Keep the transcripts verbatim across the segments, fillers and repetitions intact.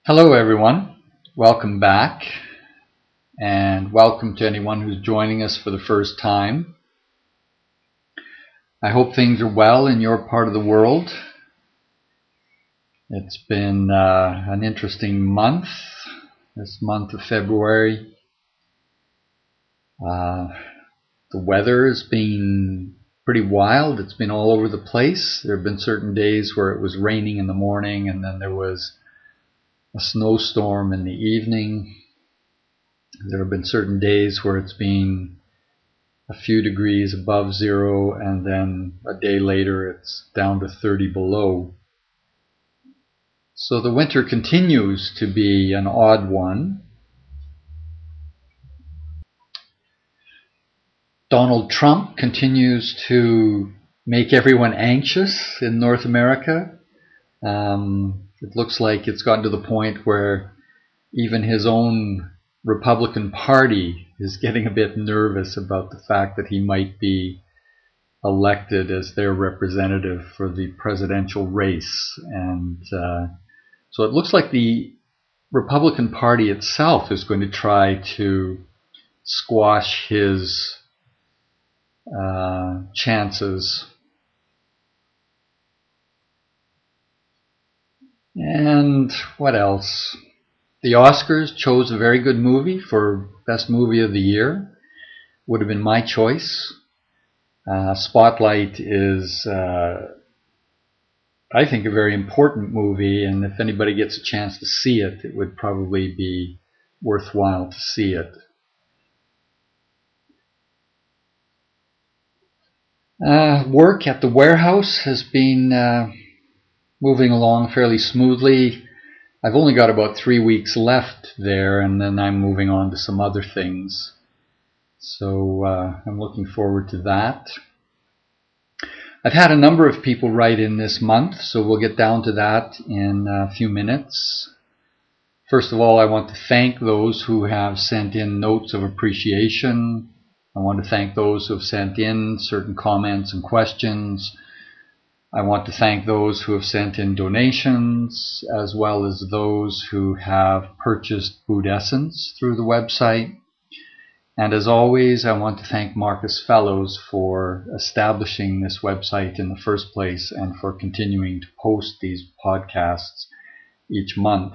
Hello everyone, welcome back, and welcome to anyone who's joining us for the first time. I hope things are well in your part of the world. It's been uh, an interesting month, this month of February. Uh, the weather has been pretty wild. It's been all over the place. There have been certain days where it was raining in the morning, and then there was a snowstorm in the evening. There have been certain days where it's been a few degrees above zero, and then a day later it's down to thirty below. So the winter continues to be an odd one. Donald Trump continues to make everyone anxious in North America. Um, it looks like it's gotten to the point where even his own Republican Party is getting a bit nervous about the fact that he might be elected as their representative for the presidential race. And uh, so it looks like the Republican Party itself is going to try to squash his uh, chances. And what else? The Oscars chose a very good movie for Best Movie of the Year. Would have been my choice. Uh, Spotlight is, uh, I think, a very important movie, and if anybody gets a chance to see it, it would probably be worthwhile to see it. Uh, work at the warehouse has been uh, moving along fairly smoothly. I've only got about three weeks left there, and then I'm moving on to some other things. So uh, I'm looking forward to that. I've had a number of people write in this month, so we'll get down to that in a few minutes. First of all, I want to thank those who have sent in notes of appreciation. I want to thank those who have sent in certain comments and questions. I want to thank those who have sent in donations, as well as those who have purchased Boot Essence through the website. And as always, I want to thank Marcus Fellows for establishing this website in the first place and for continuing to post these podcasts each month.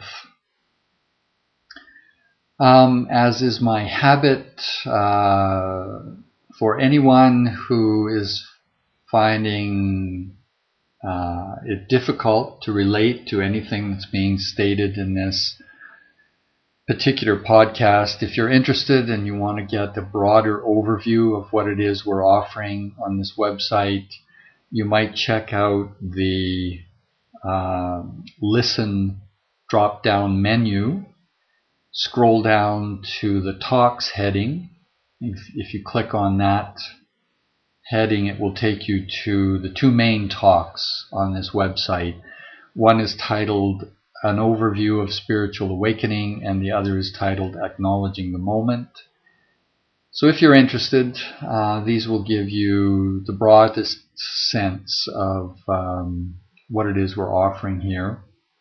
Um, as is my habit, uh, for anyone who is finding uh, it difficult to relate to anything that's being stated in this particular podcast, if you're interested and you want to get a broader overview of what it is we're offering on this website, you might check out the uh, Listen drop-down menu. Scroll down to the Talks heading. If, if you click on that heading, it will take you to the two main talks on this website. One is titled An Overview of Spiritual Awakening, and the other is titled Acknowledging the Moment. So if you're interested, uh, these will give you the broadest sense of um, what it is we're offering here.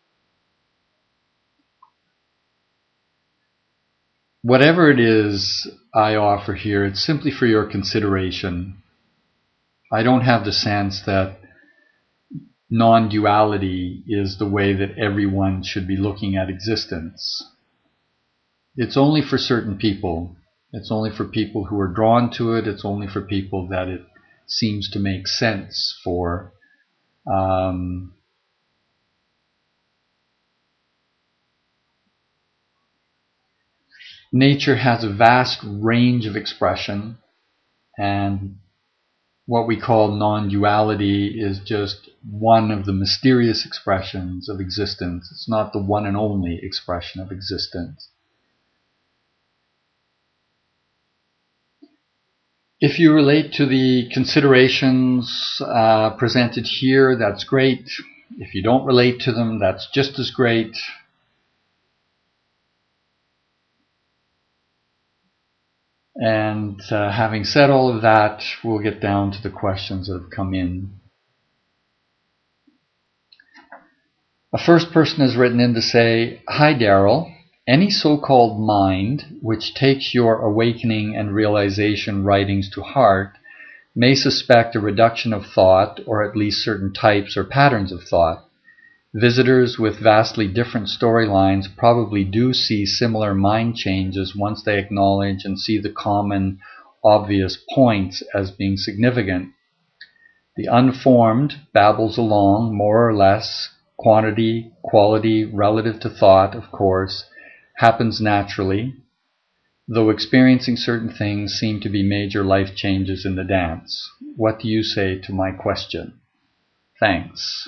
Whatever it is I offer here, it's simply for your consideration. I don't have the sense that non-duality is the way that everyone should be looking at existence. It's only for certain people. It's only for people who are drawn to it. It's only for people that it seems to make sense for. Um, nature has a vast range of expression, and what we call non-duality is just one of the mysterious expressions of existence. It's not the one and only expression of existence. If you relate to the considerations uh, presented here, that's great. If you don't relate to them, that's just as great. And uh, having said all of that, we'll get down to the questions that have come in. A first person has written in to say, "Hi Daryl, any so-called mind which takes your awakening and realization writings to heart may suspect a reduction of thought, or at least certain types or patterns of thought. Visitors with vastly different storylines probably do see similar mind changes once they acknowledge and see the common, obvious points as being significant. The unformed babbles along, more or less. Quantity, quality, relative to thought, of course, happens naturally, though experiencing certain things seem to be major life changes in the dance. What do you say to my question? Thanks."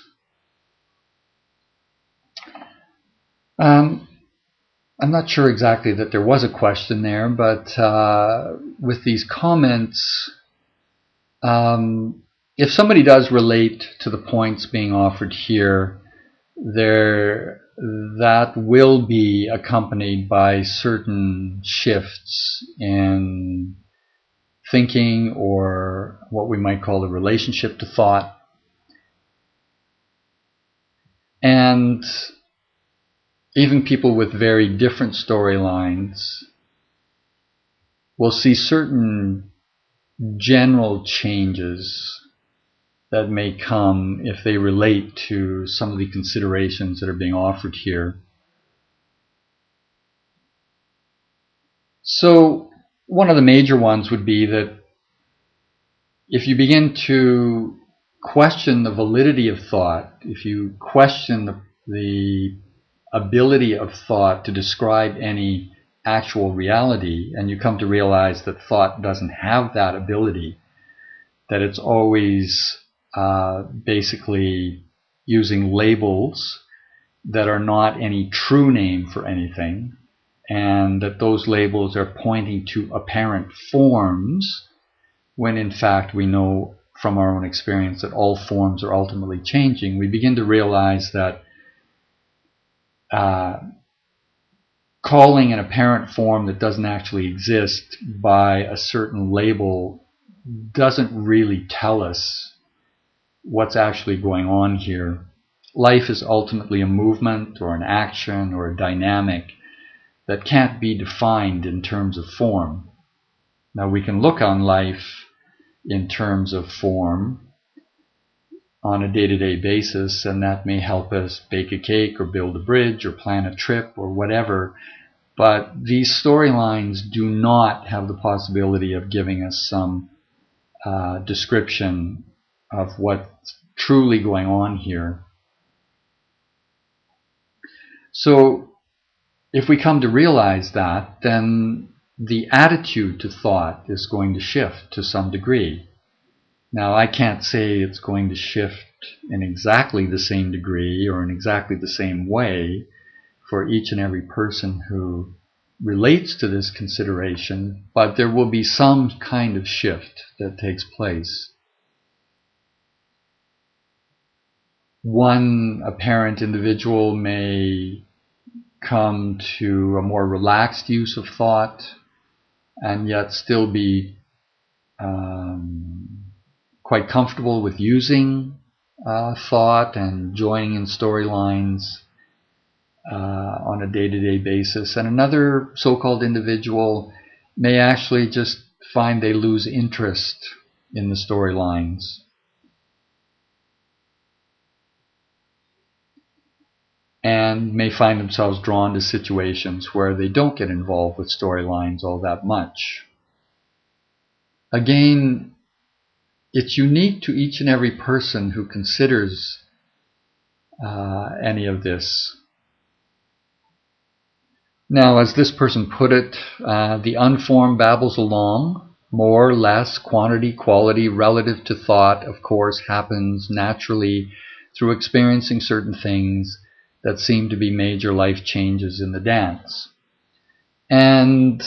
Um, I'm not sure exactly that there was a question there, but uh, with these comments, um, if somebody does relate to the points being offered here, there that will be accompanied by certain shifts in thinking, or what we might call the relationship to thought. And even people with very different storylines will see certain general changes that may come if they relate to some of the considerations that are being offered here. So one of the major ones would be that if you begin to question the validity of thought, if you question the, the ability of thought to describe any actual reality, and you come to realize that thought doesn't have that ability, that it's always uh, basically using labels that are not any true name for anything, and that those labels are pointing to apparent forms, when in fact we know from our own experience that all forms are ultimately changing, we begin to realize that uh, calling an apparent form that doesn't actually exist by a certain label doesn't really tell us what's actually going on here. Life is ultimately a movement or an action or a dynamic that can't be defined in terms of form. Now we can look on life in terms of form on a day-to-day basis, and that may help us bake a cake or build a bridge or plan a trip or whatever, but these storylines do not have the possibility of giving us some uh, description of what's truly going on here. So if we come to realize that, then the attitude to thought is going to shift to some degree. Now, I can't say it's going to shift in exactly the same degree or in exactly the same way for each and every person who relates to this consideration, but there will be some kind of shift that takes place. One apparent individual may come to a more relaxed use of thought and yet still be um, quite comfortable with using uh, thought and joining in storylines uh, on a day-to-day basis. And another so-called individual may actually just find they lose interest in the storylines. And may find themselves drawn to situations where they don't get involved with storylines all that much. Again, it's unique to each and every person who considers uh, any of this. Now, as this person put it, uh, the unformed babbles along, more or less, quantity, quality, relative to thought, of course, happens naturally through experiencing certain things that seem to be major life changes in the dance. And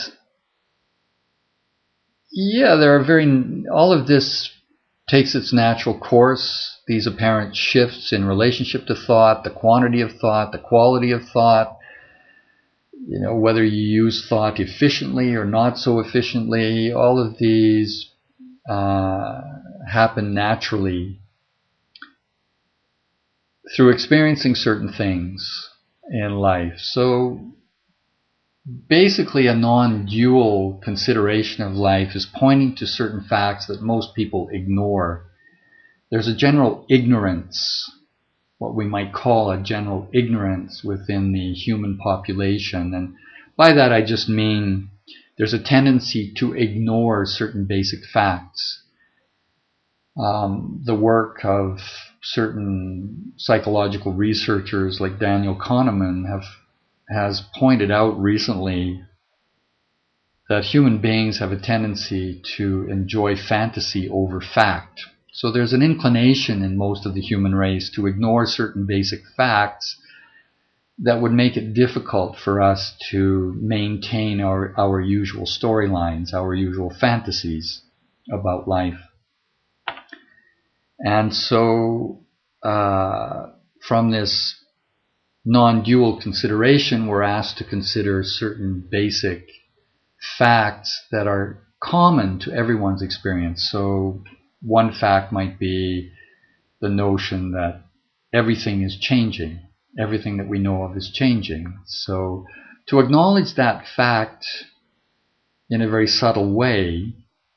yeah, there are very, all of this takes its natural course, these apparent shifts in relationship to thought, the quantity of thought, the quality of thought, you know, whether you use thought efficiently or not so efficiently, all of these uh, happen naturally through experiencing certain things in life. So basically a non-dual consideration of life is pointing to certain facts that most people ignore. There's a general ignorance, what we might call a general ignorance within the human population. And by that I just mean there's a tendency to ignore certain basic facts. Um, the work of certain psychological researchers like Daniel Kahneman have has pointed out recently that human beings have a tendency to enjoy fantasy over fact. So there's an inclination in most of the human race to ignore certain basic facts that would make it difficult for us to maintain our, our usual storylines, our usual fantasies about life. And so uh, from this non-dual consideration, we're asked to consider certain basic facts that are common to everyone's experience. So one fact might be the notion that everything is changing. Everything that we know of is changing. So to acknowledge that fact in a very subtle way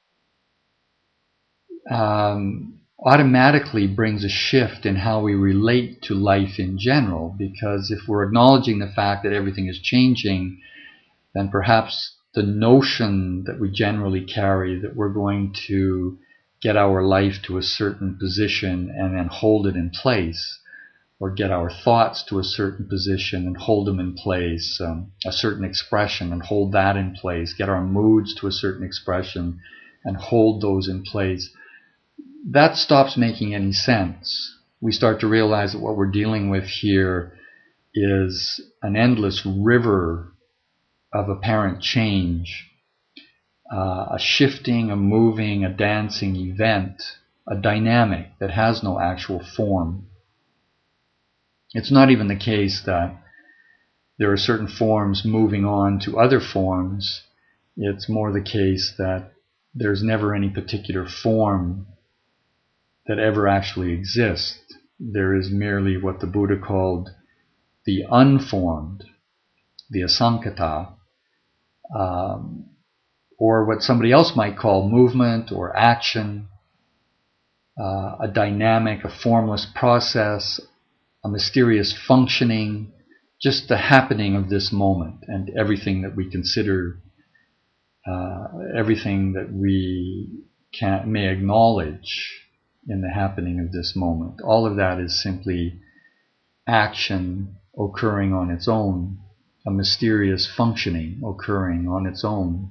um, automatically brings a shift in how we relate to life in general, because if we're acknowledging the fact that everything is changing, then perhaps the notion that we generally carry that we're going to get our life to a certain position and then hold it in place, or get our thoughts to a certain position and hold them in place, um, a certain expression and hold that in place, get our moods to a certain expression and hold those in place, that stops making any sense. We start to realize that what we're dealing with here is an endless river of apparent change, uh, a shifting, a moving, a dancing event, a dynamic that has no actual form. It's not even the case that there are certain forms moving on to other forms. It's more the case that there's never any particular form that ever actually exists. There is merely what the Buddha called the unformed, the asankata, um, or what somebody else might call movement or action, uh, a dynamic, a formless process, a mysterious functioning, just the happening of this moment and everything that we consider, uh, everything that we can, may acknowledge in the happening of this moment. All of that is simply action occurring on its own, a mysterious functioning occurring on its own.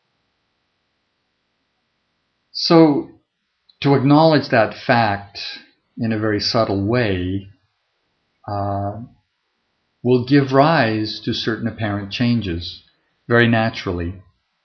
So to acknowledge that fact in a very subtle way uh, will give rise to certain apparent changes very naturally.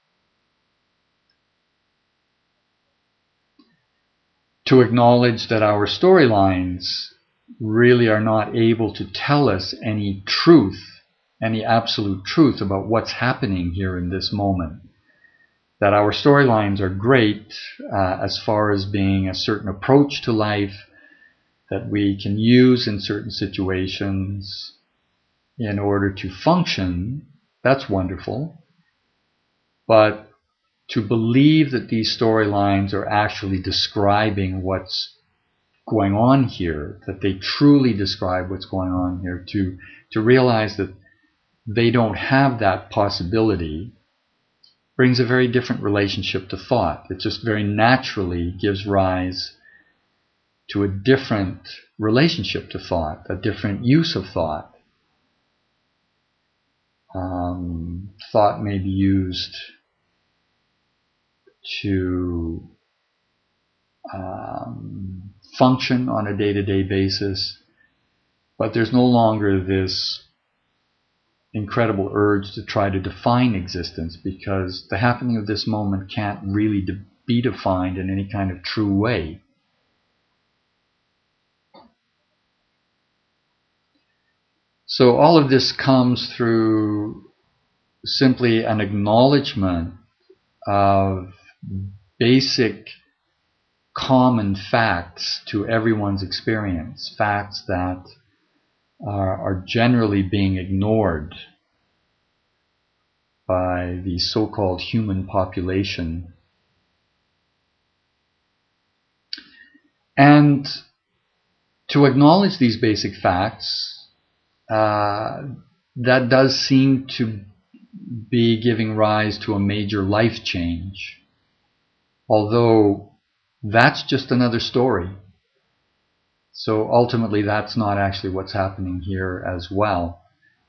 To acknowledge that our storylines really are not able to tell us any truth, any absolute truth about what's happening here in this moment. That our storylines are great uh, as far as being a certain approach to life that we can use in certain situations in order to function. That's wonderful. But to believe that these storylines are actually describing what's going on here, that they truly describe what's going on here, to, to realize that they don't have that possibility, brings a very different relationship to thought. It just very naturally gives rise to a different relationship to thought, a different use of thought. Um, thought may be used to um, function on a day-to-day basis, but there's no longer this incredible urge to try to define existence, because the happening of this moment can't really de- be defined in any kind of true way. So all of this comes through simply an acknowledgement of basic common facts to everyone's experience, facts that are, are generally being ignored by the so-called human population. And to acknowledge these basic facts, uh, that does seem to be giving rise to a major life change. Although that's just another story. So ultimately that's not actually what's happening here as well.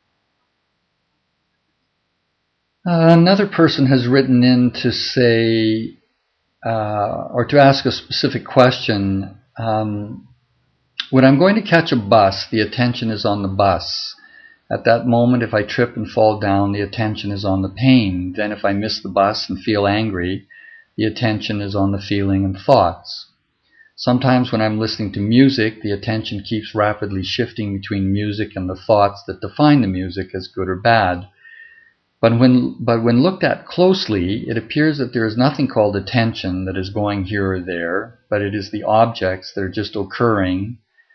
Uh, another person has written in to say, uh, or to ask a specific question. Um, when I'm going to catch a bus, the attention is on the bus. At that moment, if I trip and fall down, the attention is on the pain. Then if I miss the bus and feel angry, the attention is on the feeling and thoughts. Sometimes when I'm listening to music, the attention keeps rapidly shifting between music and the thoughts that define the music as good or bad. But when, but when looked at closely, it appears that there is nothing called attention that is going here or there, but it is the objects that are just occurring,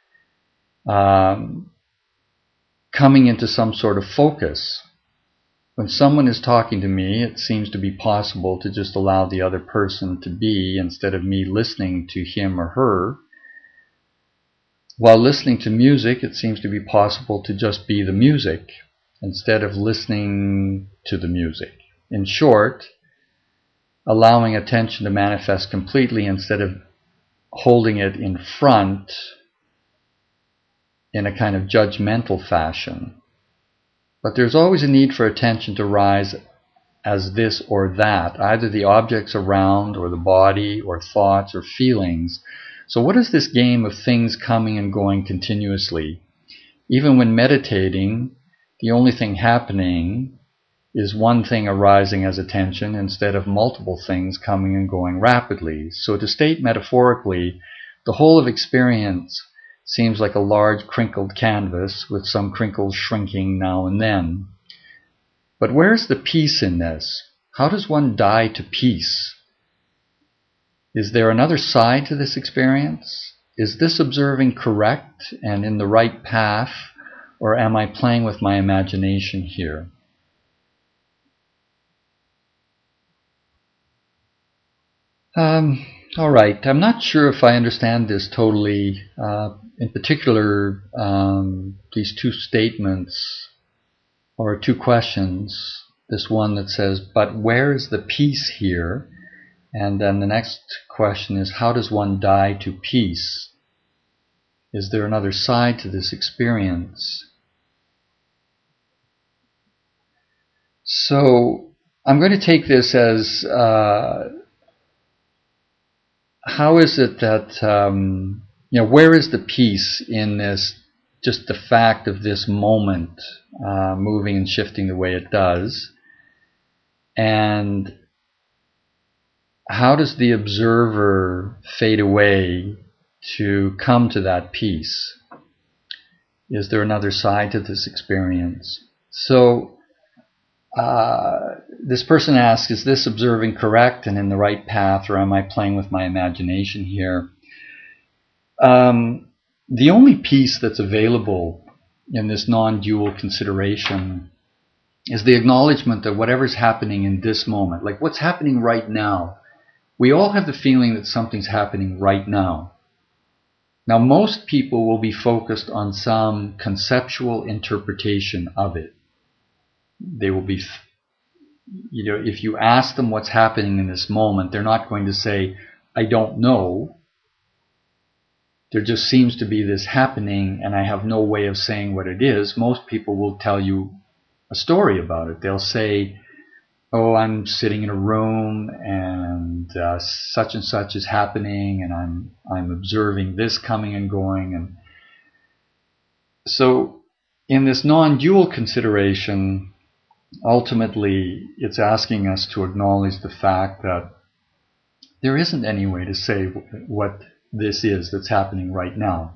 um, coming into some sort of focus. When someone is talking to me, it seems to be possible to just allow the other person to be instead of me listening to him or her. While listening to music, it seems to be possible to just be the music instead of listening to the music. In short, allowing attention to manifest completely instead of holding it in front in a kind of judgmental fashion. But there's always a need for attention to rise as this or that, either the objects around or the body or thoughts or feelings. So what is this game of things coming and going continuously? Even when meditating, the only thing happening is one thing arising as attention instead of multiple things coming and going rapidly. So to state metaphorically, the whole of experience seems like a large crinkled canvas with some crinkles shrinking now and then. But where's the peace in this? How does one die to peace? Is there another side to this experience? Is this observing correct and in the right path, or am I playing with my imagination here? Um, all right, I'm not sure if I understand this totally. Uh, in particular, um, these two statements, or two questions. This one that says, but where is the peace here? And then the next question is, how does one die to peace? Is there another side to this experience? So I'm going to take this as, uh, how is it that, um, you know, where is the peace in this, just the fact of this moment uh, moving and shifting the way it does? And how does the observer fade away to come to that peace? Is there another side to this experience? So uh, this person asks, is this observing correct and in the right path, or am I playing with my imagination here? Um, the only peace that's available in this non-dual consideration is the acknowledgement that whatever's happening in this moment, like what's happening right now, we all have the feeling that something's happening right now. Now, most people will be focused on some conceptual interpretation of it. They will be, you know, if you ask them what's happening in this moment, they're not going to say, I don't know. There just seems to be this happening and I have no way of saying what it is. Most people will tell you a story about it. They'll say, oh, I'm sitting in a room and uh, such and such is happening and I'm I'm observing this coming and going. And so in this non-dual consideration, ultimately it's asking us to acknowledge the fact that there isn't any way to say what this is that's happening right now.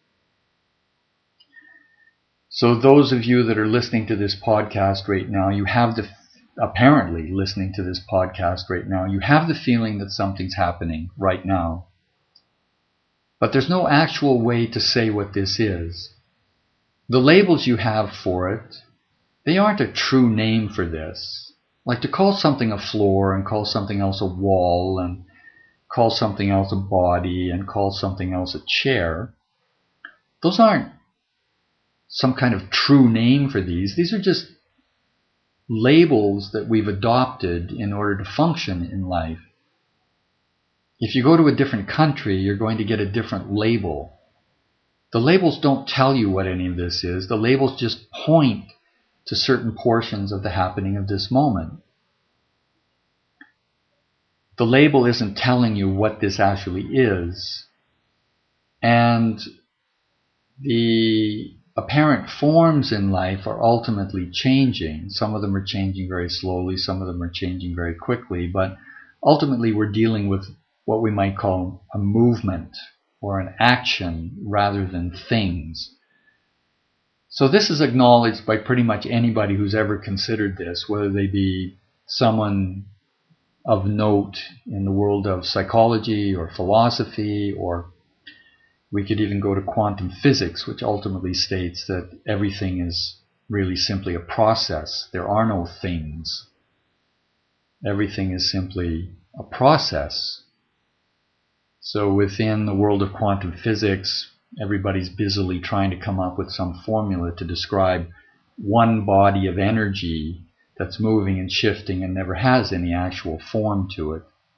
So those of you that are listening to this podcast right now, you have the, apparently listening to this podcast right now, you have the feeling that something's happening right now. But there's no actual way to say what this is. the labels you have for it, they aren't a true name for this. Like to call something a floor and call something else a wall and call something else a body and call something else a chair. Those aren't some kind of true name for these. These are just labels that we've adopted in order to function in life. If you go to a different country, you're going to get a different label. The labels don't tell you what any of this is. The labels just point to certain portions of the happening of this moment. The label isn't telling you what this actually is. And the apparent forms in life are ultimately changing. Some of them are changing very slowly, some of them are changing very quickly, but ultimately we're dealing with what we might call a movement or an action rather than things. So this is acknowledged by pretty much anybody who's ever considered this, whether they be someone of note in the world of psychology or philosophy, or we could even go to quantum physics, which ultimately states that everything is really simply a process. There are no things. Everything is simply a process. So within the world of quantum physics, everybody's busily trying to come up with some formula to describe one body of energy that's moving and shifting and never has any actual form to it.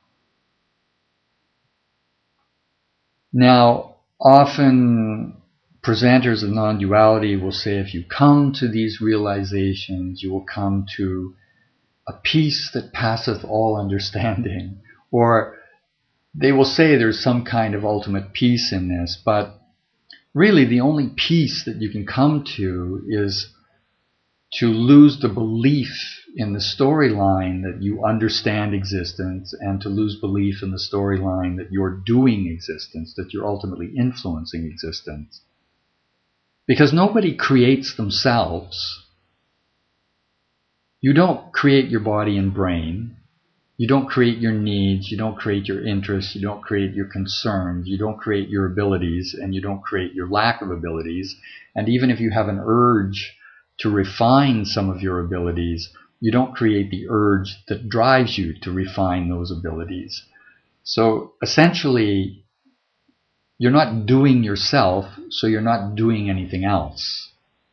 Now, often presenters of non-duality will say if you come to these realizations, you will come to a peace that passeth all understanding. Or they will say there's some kind of ultimate peace in this, but really the only peace that you can come to is to lose the belief in the storyline that you understand existence, and to lose belief in the storyline that you're doing existence, that you're ultimately influencing existence. Because nobody creates themselves. You don't create your body and brain. You don't create your needs. You don't create your interests. You don't create your concerns. You don't create your abilities, and you don't create your lack of abilities. And even if you have an urge to refine some of your abilities, you don't create the urge that drives you to refine those abilities. So essentially, you're not doing yourself, so you're not doing anything else.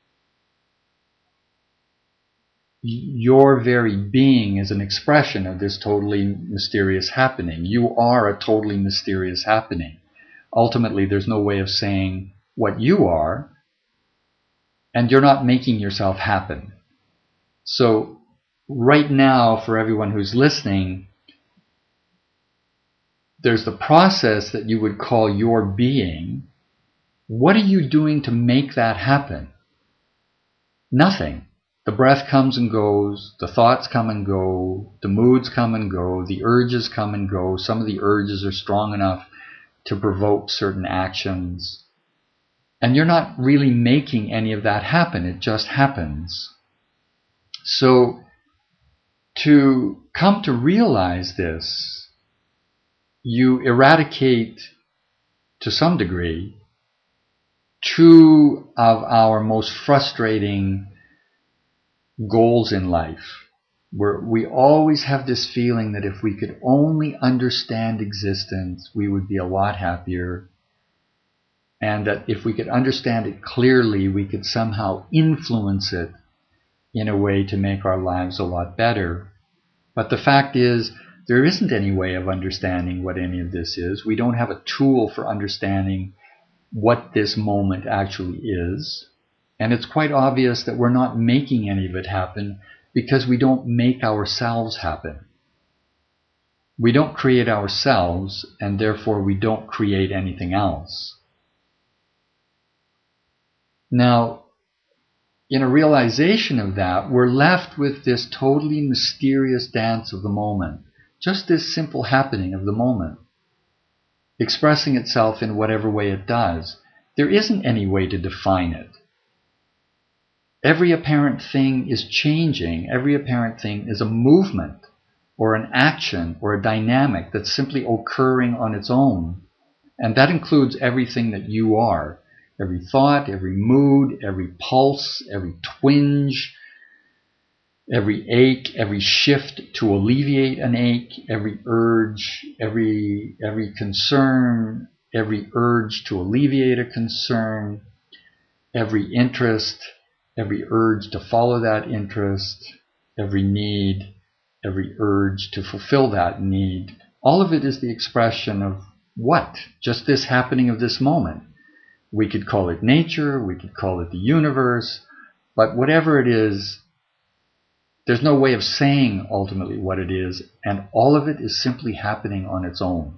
Your very being is an expression of this totally mysterious happening. You are a totally mysterious happening. Ultimately, there's no way of saying what you are, and you're not making yourself happen. So right now, for everyone who's listening, there's the process that you would call your being. What are you doing to make that happen? Nothing. The breath comes and goes, the thoughts come and go, the moods come and go, the urges come and go. Some of the urges are strong enough to provoke certain actions. And you're not really making any of that happen. It just happens. So to come to realize this, you eradicate, to some degree, two of our most frustrating goals in life, where we always have this feeling that if we could only understand existence, we would be a lot happier, and that if we could understand it clearly, we could somehow influence it in a way to make our lives a lot better. But the fact is, there isn't any way of understanding what any of this is. We don't have a tool for understanding what this moment actually is. And it's quite obvious that we're not making any of it happen because we don't make ourselves happen. We don't create ourselves, and therefore we don't create anything else. Now, in a realization of that, we're left with this totally mysterious dance of the moment. Just this simple happening of the moment, expressing itself in whatever way it does. There isn't any way to define it. Every apparent thing is changing. Every apparent thing is a movement or an action or a dynamic that's simply occurring on its own. And that includes everything that you are. every thought, every mood, every pulse, every twinge, every ache, every shift to alleviate an ache, every urge, every, every concern, every urge to alleviate a concern, every interest, every urge to follow that interest, every need, every urge to fulfill that need. All of it is the expression of what? Just this happening of this moment. We could call it nature, we could call it the universe, but whatever it is, there's no way of saying ultimately what it is, and all of it is simply happening on its own.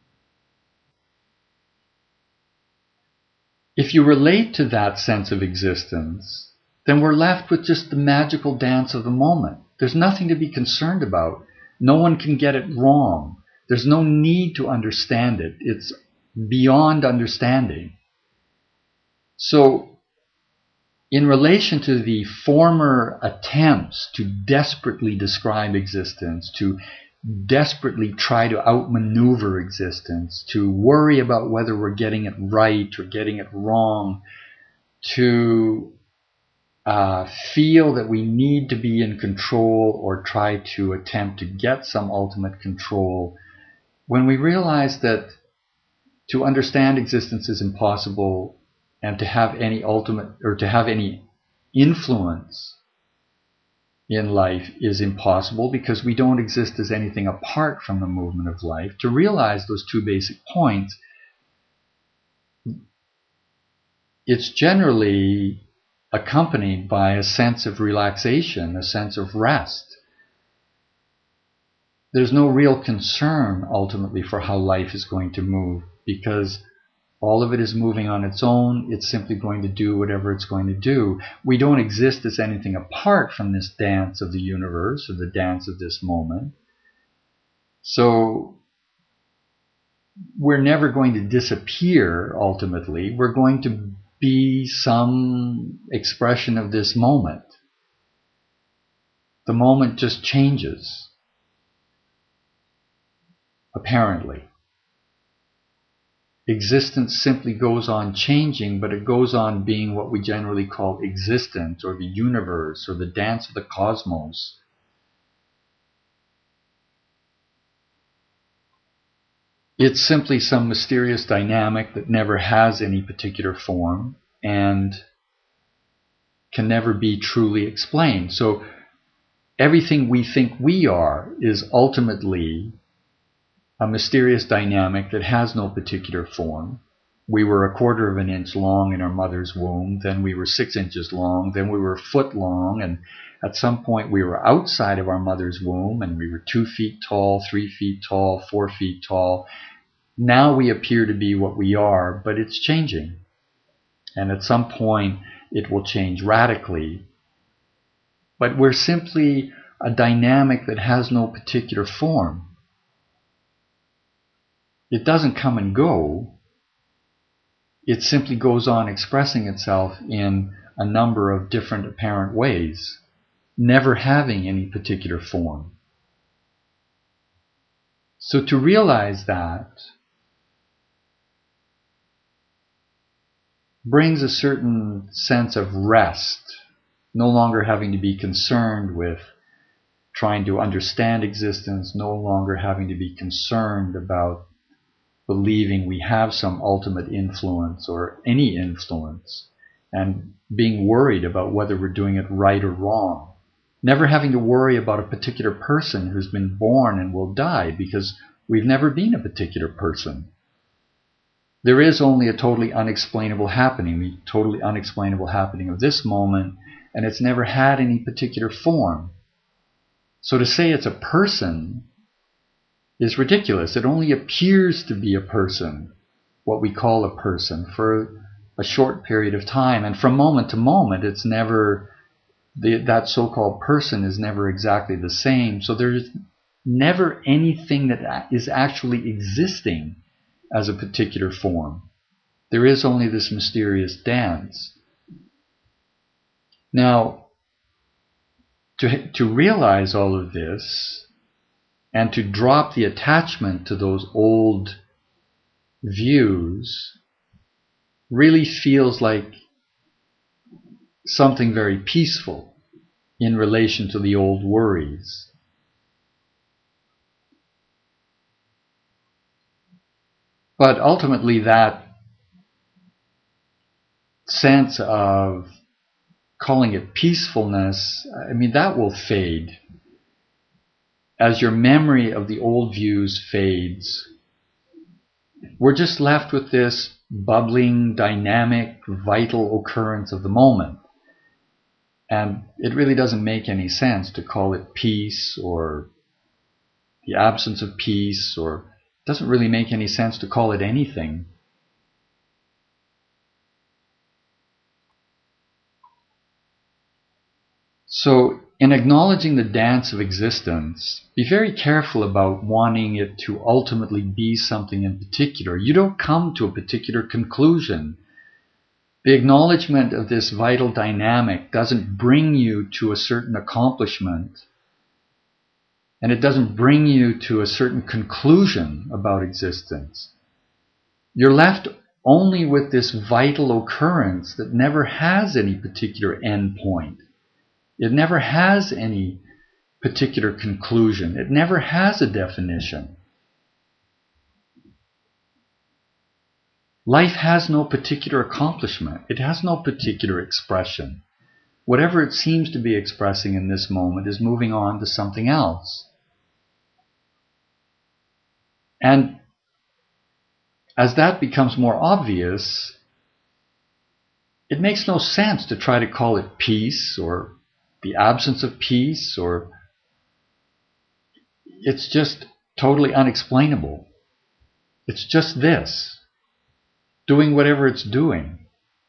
If you relate to that sense of existence, then we're left with just the magical dance of the moment. There's nothing to be concerned about. No one can get it wrong. There's no need to understand it. It's beyond understanding. So, in relation to the former attempts to desperately describe existence, to desperately try to outmaneuver existence, to worry about whether we're getting it right or getting it wrong, to uh, feel that we need to be in control or try to attempt to get some ultimate control, when we realize that to understand existence is impossible, and to have any ultimate, or to have any influence in life is impossible because we don't exist as anything apart from the movement of life. To realize those two basic points, it's generally accompanied by a sense of relaxation, a sense of rest. There's no real concern ultimately for how life is going to move because all of it is moving on its own. It's simply going to do whatever it's going to do. We don't exist as anything apart from this dance of the universe or the dance of this moment. So we're never going to disappear ultimately. We're going to be some expression of this moment. The moment just changes, apparently. Existence simply goes on changing, but it goes on being what we generally call existence, or the universe, or the dance of the cosmos. It's simply some mysterious dynamic that never has any particular form and can never be truly explained. So everything we think we are is ultimately a mysterious dynamic that has no particular form. We were a quarter of an inch long in our mother's womb, then we were six inches long, then we were a foot long, and at some point we were outside of our mother's womb and we were two feet tall, three feet tall, four feet tall. Now we appear to be what we are, but it's changing. And at some point it will change radically. But we're simply a dynamic that has no particular form. It doesn't come and go. It simply goes on expressing itself in a number of different apparent ways, never having any particular form. So to realize that brings a certain sense of rest, no longer having to be concerned with trying to understand existence, no longer having to be concerned about believing we have some ultimate influence or any influence, and being worried about whether we're doing it right or wrong. Never having to worry about a particular person who's been born and will die because we've never been a particular person. There is only a totally unexplainable happening, the totally unexplainable happening of this moment, and it's never had any particular form. So to say it's a person is ridiculous. It only appears to be a person, what we call a person, for a short period of time. And from moment to moment, it's never, the, that so-called person is never exactly the same. So there's never anything that is actually existing as a particular form. There is only this mysterious dance. Now, to, to realize all of this, and to drop the attachment to those old views, really feels like something very peaceful in relation to the old worries. But ultimately, that sense of calling it peacefulness, I mean, that will fade. As your memory of the old views fades, we're just left with this bubbling, dynamic, vital occurrence of the moment. And it really doesn't make any sense to call it peace or the absence of peace, or it doesn't really make any sense to call it anything. So, in acknowledging the dance of existence, be very careful about wanting it to ultimately be something in particular. You don't come to a particular conclusion. The acknowledgement of this vital dynamic doesn't bring you to a certain accomplishment, and it doesn't bring you to a certain conclusion about existence. You're left only with this vital occurrence that never has any particular end point. It never has any particular conclusion. It never has a definition. Life has no particular accomplishment. It has no particular expression. Whatever it seems to be expressing in this moment is moving on to something else. And as that becomes more obvious, it makes no sense to try to call it peace or the absence of peace, or it's just totally unexplainable. It's just this, doing whatever it's doing.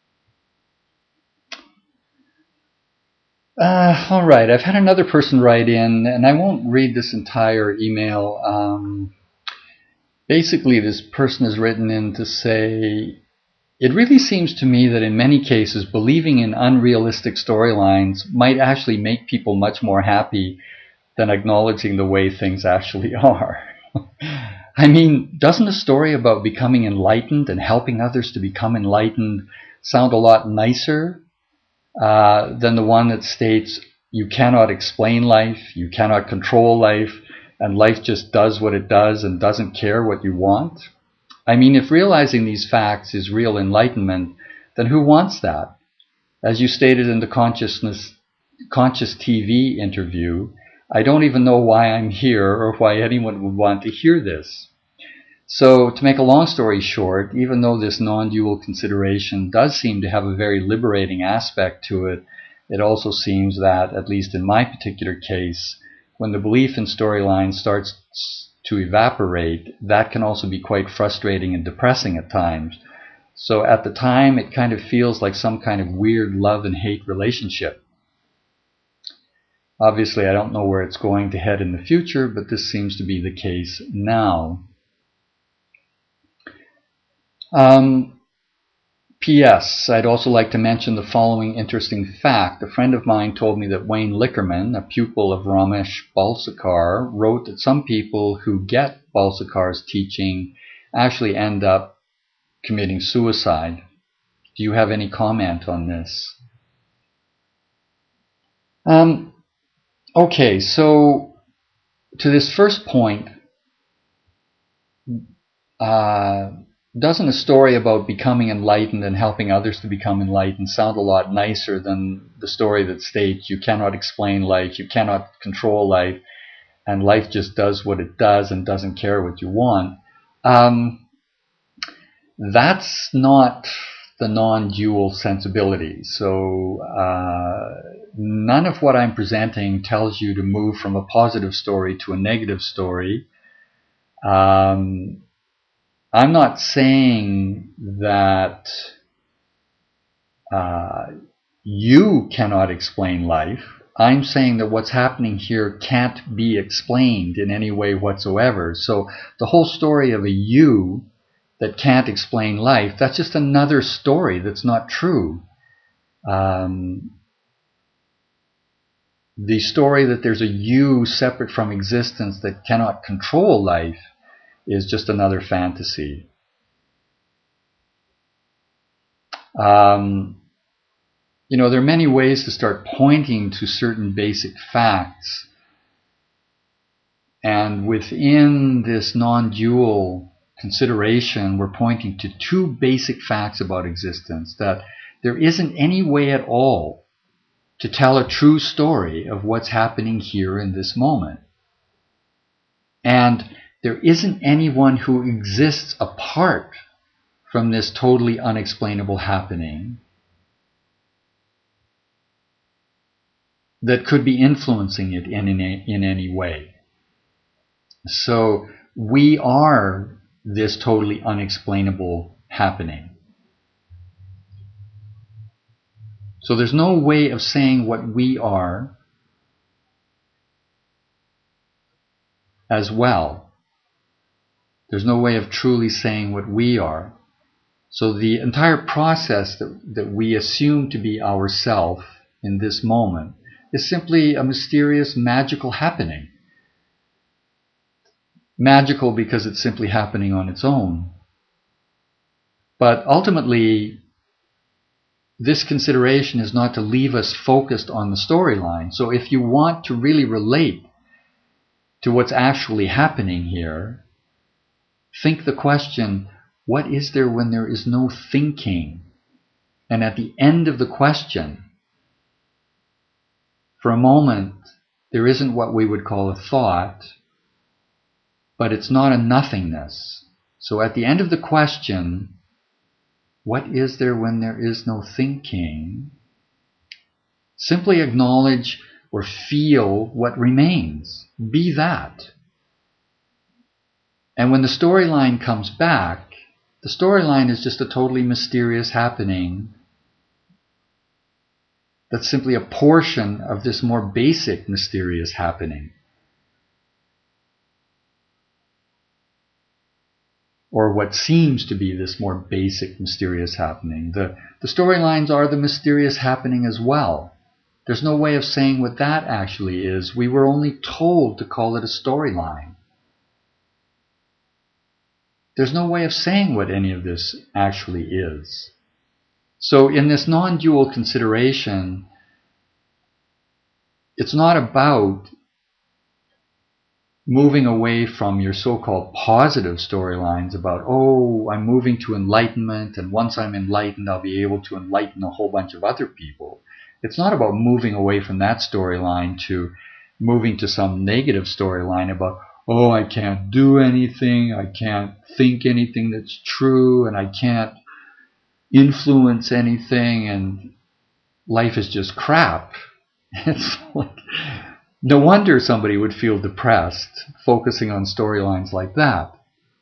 Uh, all right, I've had another person write in, and I won't read this entire email. Um, basically, this person has written in to say, it really seems to me that in many cases, believing in unrealistic storylines might actually make people much more happy than acknowledging the way things actually are. I mean, doesn't a story about becoming enlightened and helping others to become enlightened sound a lot nicer uh, than the one that states you cannot explain life, you cannot control life, and life just does what it does and doesn't care what you want? I mean, if realizing these facts is real enlightenment, then who wants that? As you stated in the Consciousness, Conscious T V interview, I don't even know why I'm here or why anyone would want to hear this. So, to make a long story short, even though this non-dual consideration does seem to have a very liberating aspect to it, it also seems that, at least in my particular case, when the belief in storylines starts to evaporate, that can also be quite frustrating and depressing at times. So at the time, it kind of feels like some kind of weird love and hate relationship. Obviously, I don't know where it's going to head in the future, but this seems to be the case now. Um, P S. I'd also like to mention the following interesting fact. A friend of mine told me that Wayne Lickerman, a pupil of Ramesh Balsekar, wrote that some people who get Balsekar's teaching actually end up committing suicide. Do you have any comment on this? Um, okay, so to this first point, uh, doesn't a story about becoming enlightened and helping others to become enlightened sound a lot nicer than the story that states you cannot explain life, you cannot control life, and life just does what it does and doesn't care what you want? Um, that's not the non-dual sensibility. So uh, none of what I'm presenting tells you to move from a positive story to a negative story. Um, I'm not saying that uh, you cannot explain life. I'm saying that what's happening here can't be explained in any way whatsoever. So the whole story of a you that can't explain life, that's just another story that's not true. Um, the story that there's a you separate from existence that cannot control life is just another fantasy. Um, you know, there are many ways to start pointing to certain basic facts. And within this non-dual consideration, we're pointing to two basic facts about existence, that there isn't any way at all to tell a true story of what's happening here in this moment. And there isn't anyone who exists apart from this totally unexplainable happening that could be influencing it in, in, in any way. So we are this totally unexplainable happening. So there's no way of saying what we are as well. There's no way of truly saying what we are. So the entire process that, that we assume to be ourself in this moment is simply a mysterious, magical happening. Magical because it's simply happening on its own. But ultimately, this consideration is not to leave us focused on the storyline. So if you want to really relate to what's actually happening here, think the question, what is there when there is no thinking? And at the end of the question, for a moment, there isn't what we would call a thought, but it's not a nothingness. So at the end of the question, what is there when there is no thinking? Simply acknowledge or feel what remains. Be that. And when the storyline comes back, the storyline is just a totally mysterious happening that's simply a portion of this more basic mysterious happening. Or what seems to be this more basic mysterious happening. The, the storylines are the mysterious happening as well. There's no way of saying what that actually is. We were only told to call it a storyline. There's no way of saying what any of this actually is. So in this non-dual consideration, it's not about moving away from your so-called positive storylines about, oh, I'm moving to enlightenment, and once I'm enlightened, I'll be able to enlighten a whole bunch of other people. It's not about moving away from that storyline to moving to some negative storyline about, oh, I can't do anything, I can't think anything that's true, and I can't influence anything, and life is just crap. It's like, no wonder somebody would feel depressed focusing on storylines like that.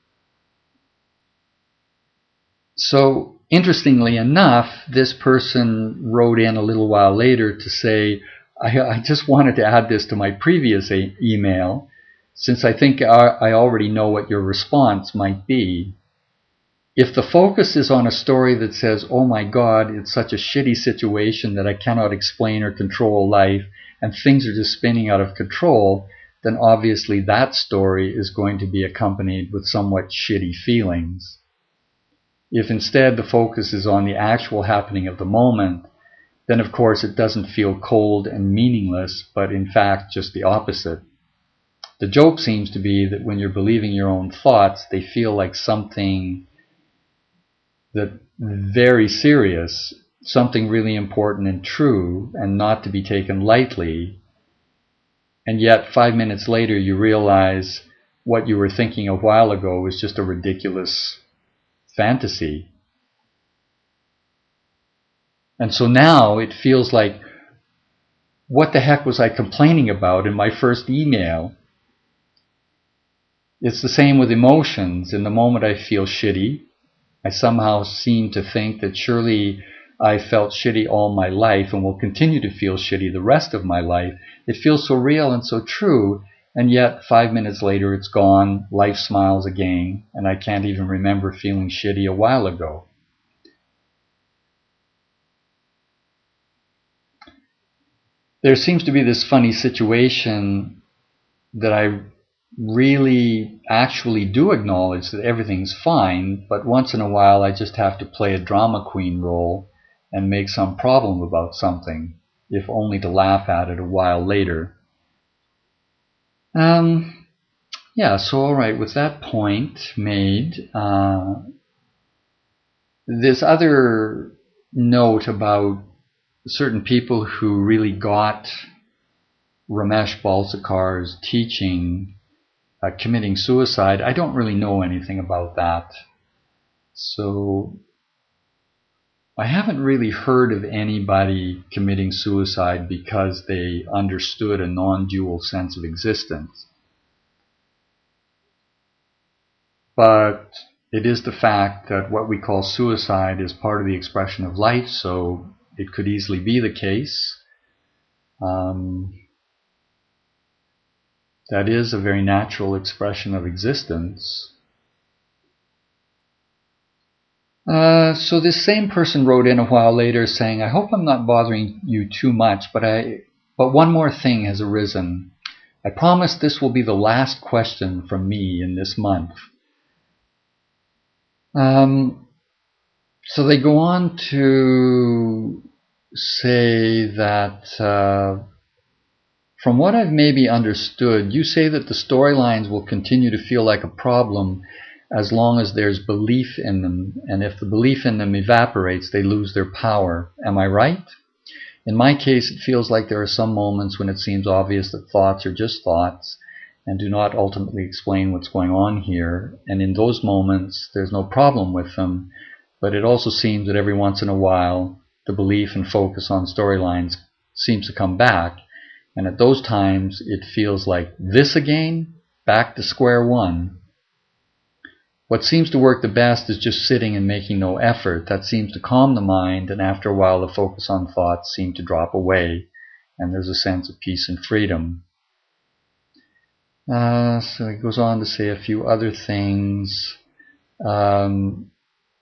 So, interestingly enough, this person wrote in a little while later to say, I, I just wanted to add this to my previous e- email, since I think I, I already know what your response might be. If the focus is on a story that says, oh my God, it's such a shitty situation that I cannot explain or control life, and things are just spinning out of control, then obviously that story is going to be accompanied with somewhat shitty feelings. If instead the focus is on the actual happening of the moment, then of course it doesn't feel cold and meaningless, but in fact just the opposite. The joke seems to be that when you're believing your own thoughts, they feel like something that very serious, something really important and true, and not to be taken lightly. And yet five minutes later you realize what you were thinking a while ago was just a ridiculous fantasy. And so now it feels like, what the heck was I complaining about in my first email? It's the same with emotions. In the moment I feel shitty, I somehow seem to think that surely I felt shitty all my life and will continue to feel shitty the rest of my life. It feels so real and so true, and yet five minutes later it's gone, life smiles again, and I can't even remember feeling shitty a while ago. There seems to be this funny situation that I really actually do acknowledge that everything's fine, but once in a while I just have to play a drama queen role and make some problem about something, if only to laugh at it a while later. Um, yeah, so all right, with that point made, uh, this other note about certain people who really got Ramesh Balsekar's teaching uh, committing suicide, I don't really know anything about that. So I haven't really heard of anybody committing suicide because they understood a non-dual sense of existence. But it is the fact that what we call suicide is part of the expression of life, so it could easily be the case. Um, that is a very natural expression of existence. Uh, so this same person wrote in a while later saying, I hope I'm not bothering you too much, but I, but one more thing has arisen. I promise this will be the last question from me in this month. Um, so they go on to say that, uh, from what I've maybe understood, you say that the storylines will continue to feel like a problem as long as there's belief in them, and if the belief in them evaporates, they lose their power. Am I right? In my case, it feels like there are some moments when it seems obvious that thoughts are just thoughts and do not ultimately explain what's going on here, and in those moments, there's no problem with them, but it also seems that every once in a while, the belief and focus on storylines seems to come back, and at those times, it feels like this again, back to square one. What seems to work the best is just sitting and making no effort. That seems to calm the mind, and after a while the focus on thoughts seems to drop away, and there's a sense of peace and freedom. Uh, so he goes on to say a few other things. Um,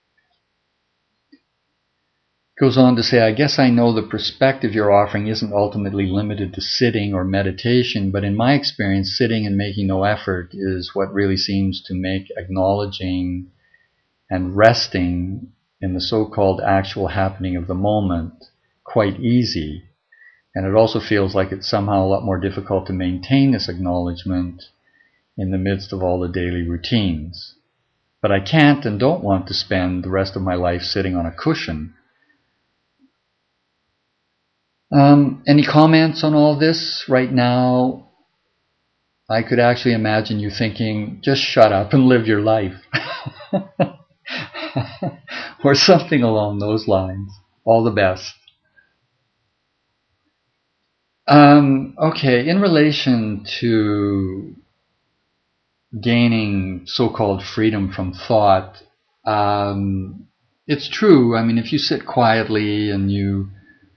goes on to say, I guess I know the perspective you're offering isn't ultimately limited to sitting or meditation, but in my experience, sitting and making no effort is what really seems to make acknowledging and resting in the so-called actual happening of the moment quite easy. And it also feels like it's somehow a lot more difficult to maintain this acknowledgement in the midst of all the daily routines. But I can't and don't want to spend the rest of my life sitting on a cushion. Um, any comments on all this? Right now, I could actually imagine you thinking, just shut up and live your life. Or something along those lines. All the best. Um, okay, in relation to gaining so-called freedom from thought, um, it's true. I mean, if you sit quietly and you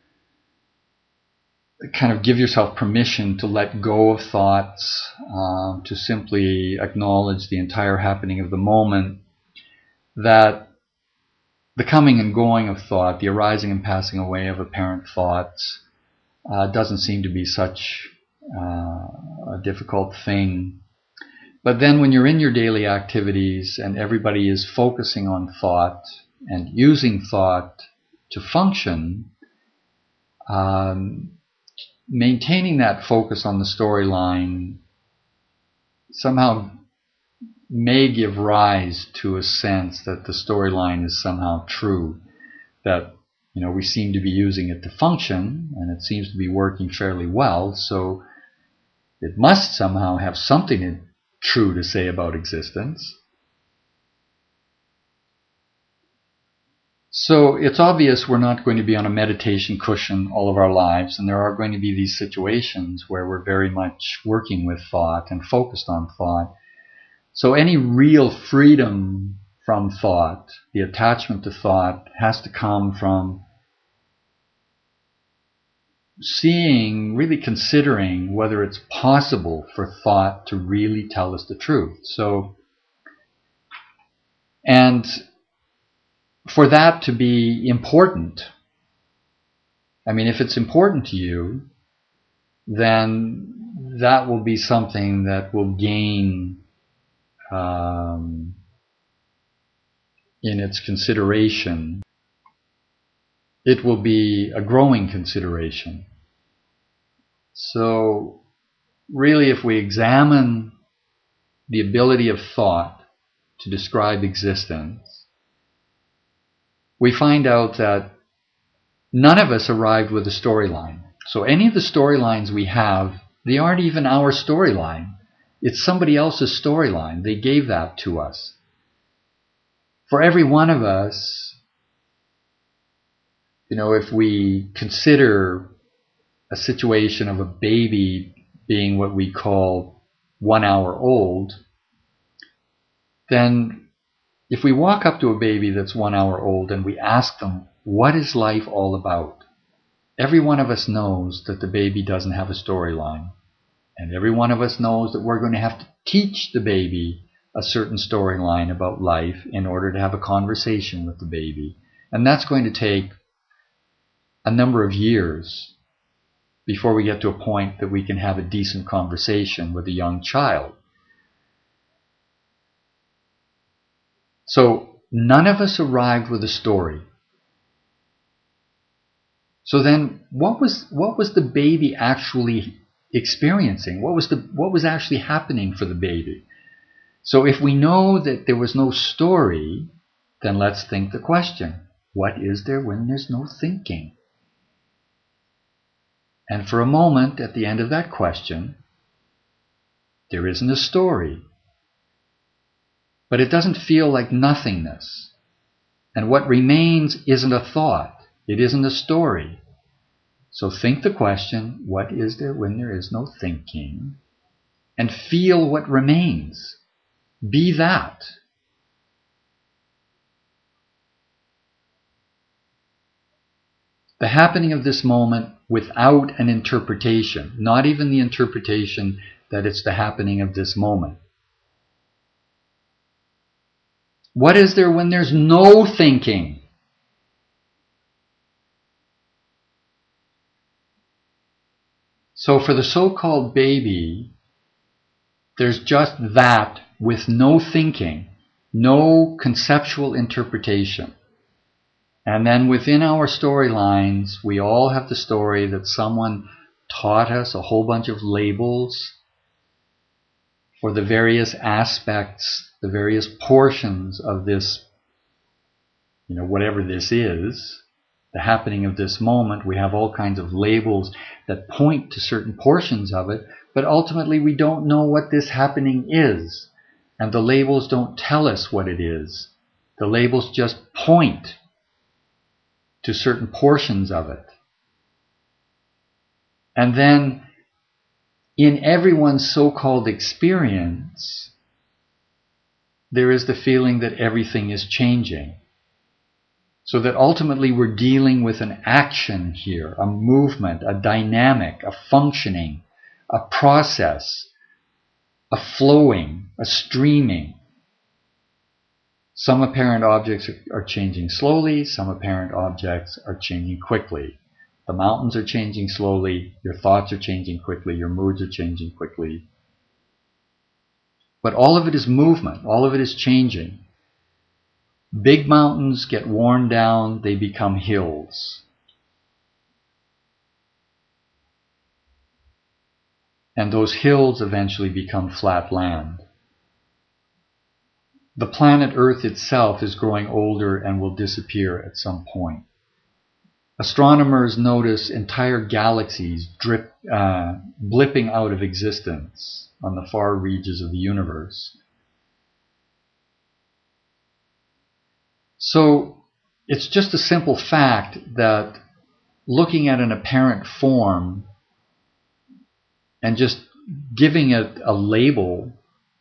kind of give yourself permission to let go of thoughts, uh, to simply acknowledge the entire happening of the moment, that the coming and going of thought, the arising and passing away of apparent thoughts, uh, doesn't seem to be such uh, a difficult thing. But then when you're in your daily activities and everybody is focusing on thought and using thought to function, um, maintaining that focus on the storyline somehow may give rise to a sense that the storyline is somehow true, that, you know, we seem to be using it to function and it seems to be working fairly well, so it must somehow have something true to say about existence. So it's obvious we're not going to be on a meditation cushion all of our lives, and there are going to be these situations where we're very much working with thought and focused on thought. So any real freedom from thought, the attachment to thought, has to come from seeing, really considering whether it's possible for thought to really tell us the truth. So, and for that to be important, I mean, if it's important to you, then that will be something that will gain um, in its consideration. It will be a growing consideration. So really, if we examine the ability of thought to describe existence, we find out that none of us arrived with a storyline. So any of the storylines we have, they aren't even our storyline. It's somebody else's storyline. They gave that to us. For every one of us, you know, if we consider a situation of a baby being what we call one hour old, then if we walk up to a baby that's one hour old and we ask them, what is life all about? Every one of us knows that the baby doesn't have a storyline. And every one of us knows that we're going to have to teach the baby a certain storyline about life in order to have a conversation with the baby. And that's going to take a number of years before we get to a point that we can have a decent conversation with a young child. So none of us arrived with a story. So then what was what was the baby actually experiencing? What was the what was actually happening for the baby? So if we know that there was no story, then let's think the question, what is there when there's no thinking? And for a moment, at the end of that question, there isn't a story. But it doesn't feel like nothingness. And what remains isn't a thought. It isn't a story. So think the question, what is there when there is no thinking? And feel what remains. Be that. The happening of this moment without an interpretation, not even the interpretation that it's the happening of this moment. What is there when there's no thinking? So for the so-called baby, there's just that with no thinking, no conceptual interpretation. And then within our storylines, we all have the story that someone taught us a whole bunch of labels for the various aspects, the various portions of this, you know, whatever this is, the happening of this moment. We have all kinds of labels that point to certain portions of it, but ultimately we don't know what this happening is. And the labels don't tell us what it is. The labels just point to certain portions of it. And then in everyone's so-called experience, there is the feeling that everything is changing. So that ultimately we're dealing with an action here, a movement, a dynamic, a functioning, a process, a flowing, a streaming. Some apparent objects are changing slowly, some apparent objects are changing quickly. The mountains are changing slowly, your thoughts are changing quickly, your moods are changing quickly. But all of it is movement, all of it is changing. Big mountains get worn down, they become hills. And those hills eventually become flat land. The planet Earth itself is growing older and will disappear at some point. Astronomers notice entire galaxies drip, uh, blipping out of existence on the far reaches of the universe. So it's just a simple fact that looking at an apparent form and just giving it a label,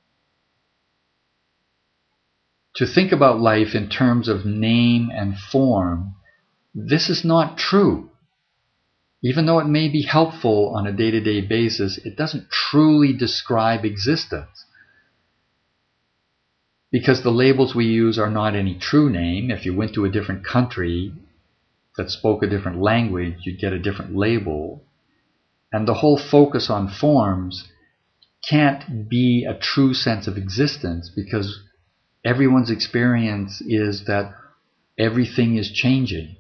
to think about life in terms of name and form, this is not true. Even though it may be helpful on a day-to-day basis, it doesn't truly describe existence. Because the labels we use are not any true name. If you went to a different country that spoke a different language, you'd get a different label. And the whole focus on forms can't be a true sense of existence, because everyone's experience is that everything is changing.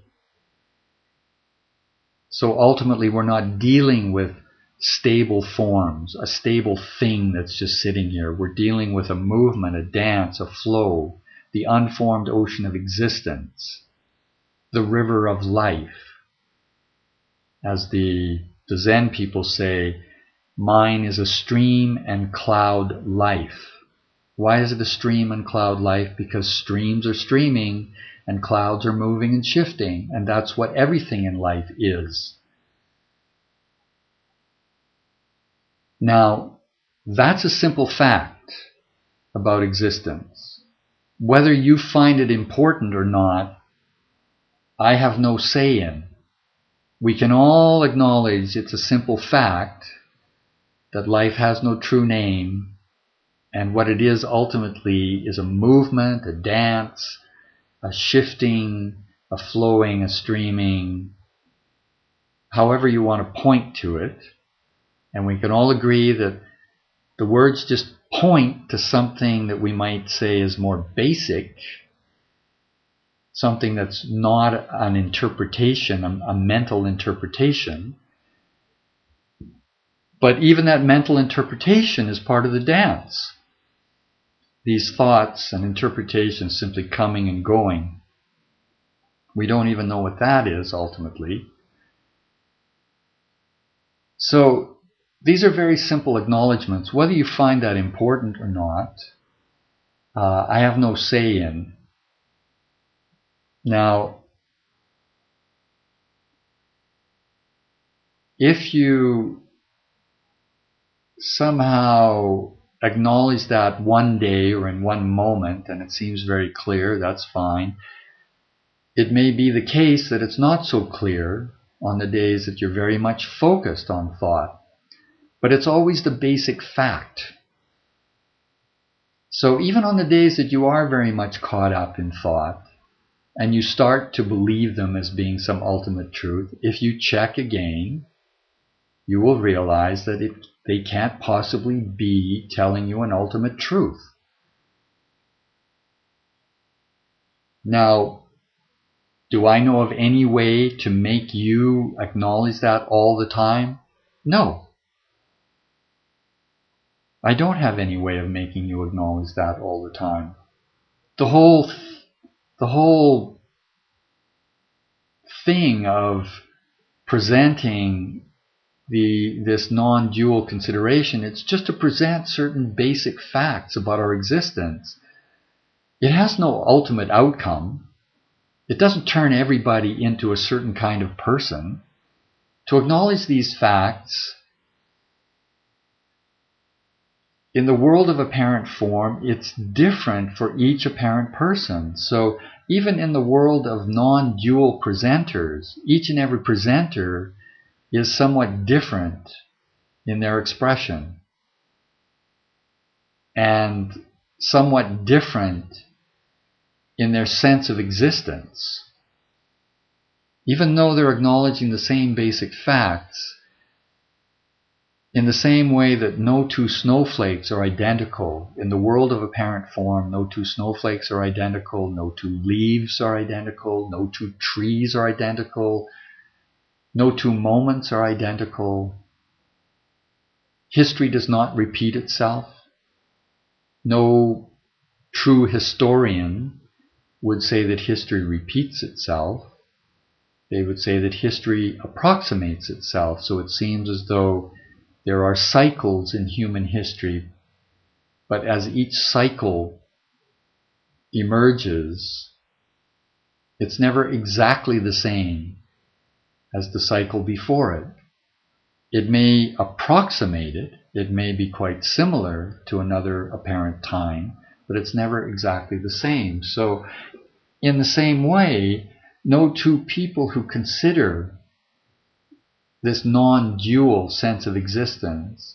So ultimately, we're not dealing with stable forms, a stable thing that's just sitting here. We're dealing with a movement, a dance, a flow, the unformed ocean of existence, the river of life. As the, the Zen people say, mine is a stream and cloud life. Why is it a stream and cloud life? Because streams are streaming and clouds are moving and shifting, and that's what everything in life is. Now, that's a simple fact about existence. Whether you find it important or not, I have no say in. We can all acknowledge it's a simple fact that life has no true name, and what it is ultimately is a movement, a dance, a shifting, a flowing, a streaming, however you want to point to it. And we can all agree that the words just point to something that we might say is more basic, something that's not an interpretation, a, a mental interpretation. But even that mental interpretation is part of the dance. These thoughts and interpretations simply coming and going. We don't even know what that is ultimately. So these are very simple acknowledgements. Whether you find that important or not, uh, I have no say in. Now, if you somehow acknowledge that one day or in one moment and it seems very clear, that's fine. It may be the case that it's not so clear on the days that you're very much focused on thought. But it's always the basic fact. So even on the days that you are very much caught up in thought, and you start to believe them as being some ultimate truth, if you check again, you will realize that it, they can't possibly be telling you an ultimate truth. Now, do I know of any way to make you acknowledge that all the time? No. I don't have any way of making you acknowledge that all the time. The whole, the whole thing of presenting the this non-dual consideration, it's just to present certain basic facts about our existence. It has no ultimate outcome. It doesn't turn everybody into a certain kind of person. To acknowledge these facts, in the world of apparent form, it's different for each apparent person. So even in the world of non-dual presenters, each and every presenter is somewhat different in their expression and somewhat different in their sense of existence. Even though they're acknowledging the same basic facts, in the same way that no two snowflakes are identical, in the world of apparent form, no two snowflakes are identical, no two leaves are identical, no two trees are identical, no two moments are identical. History does not repeat itself. No true historian would say that history repeats itself. They would say that history approximates itself, so it seems as though there are cycles in human history, but as each cycle emerges, it's never exactly the same as the cycle before it. It may approximate it, it may be quite similar to another apparent time, but it's never exactly the same. So, in the same way, no two people who consider this non-dual sense of existence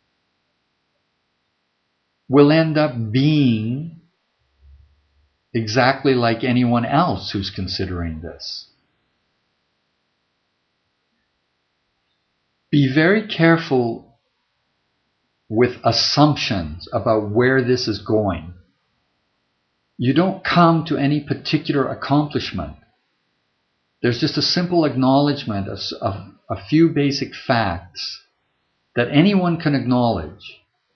will end up being exactly like anyone else who's considering this. be very careful with assumptions about where this is going. You don't come to any particular accomplishment. There's just a simple acknowledgement of, of a few basic facts that anyone can acknowledge.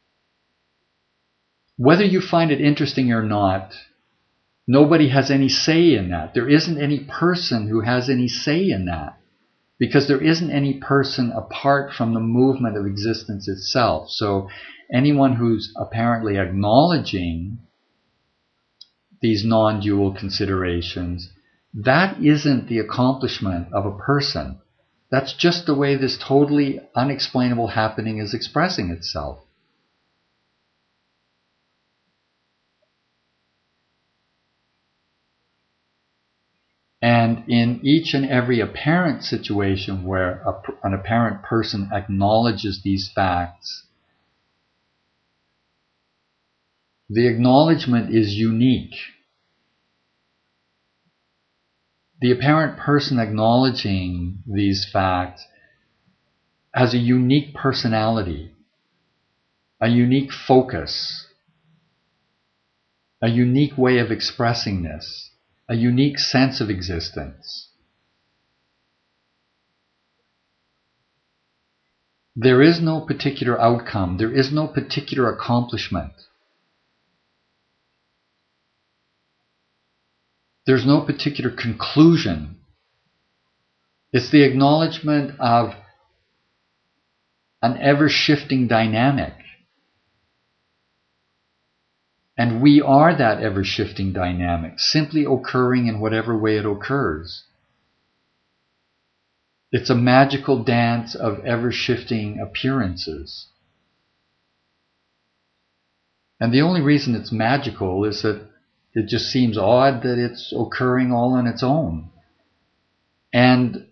Whether you find it interesting or not, nobody has any say in that. There isn't any person who has any say in that, because there isn't any person apart from the movement of existence itself. So anyone who's apparently acknowledging these non-dual considerations, that isn't the accomplishment of a person. That's just the way this totally unexplainable happening is expressing itself. And in each and every apparent situation where a, an apparent person acknowledges these facts, the acknowledgement is unique. The apparent person acknowledging these facts has a unique personality, a unique focus, a unique way of expressing this, a unique sense of existence. There is no particular outcome. There is no particular accomplishment. There's no particular conclusion. It's the acknowledgement of an ever-shifting dynamic. And we are that ever-shifting dynamic, simply occurring in whatever way it occurs. It's a magical dance of ever-shifting appearances. And the only reason it's magical is that it just seems odd that it's occurring all on its own. And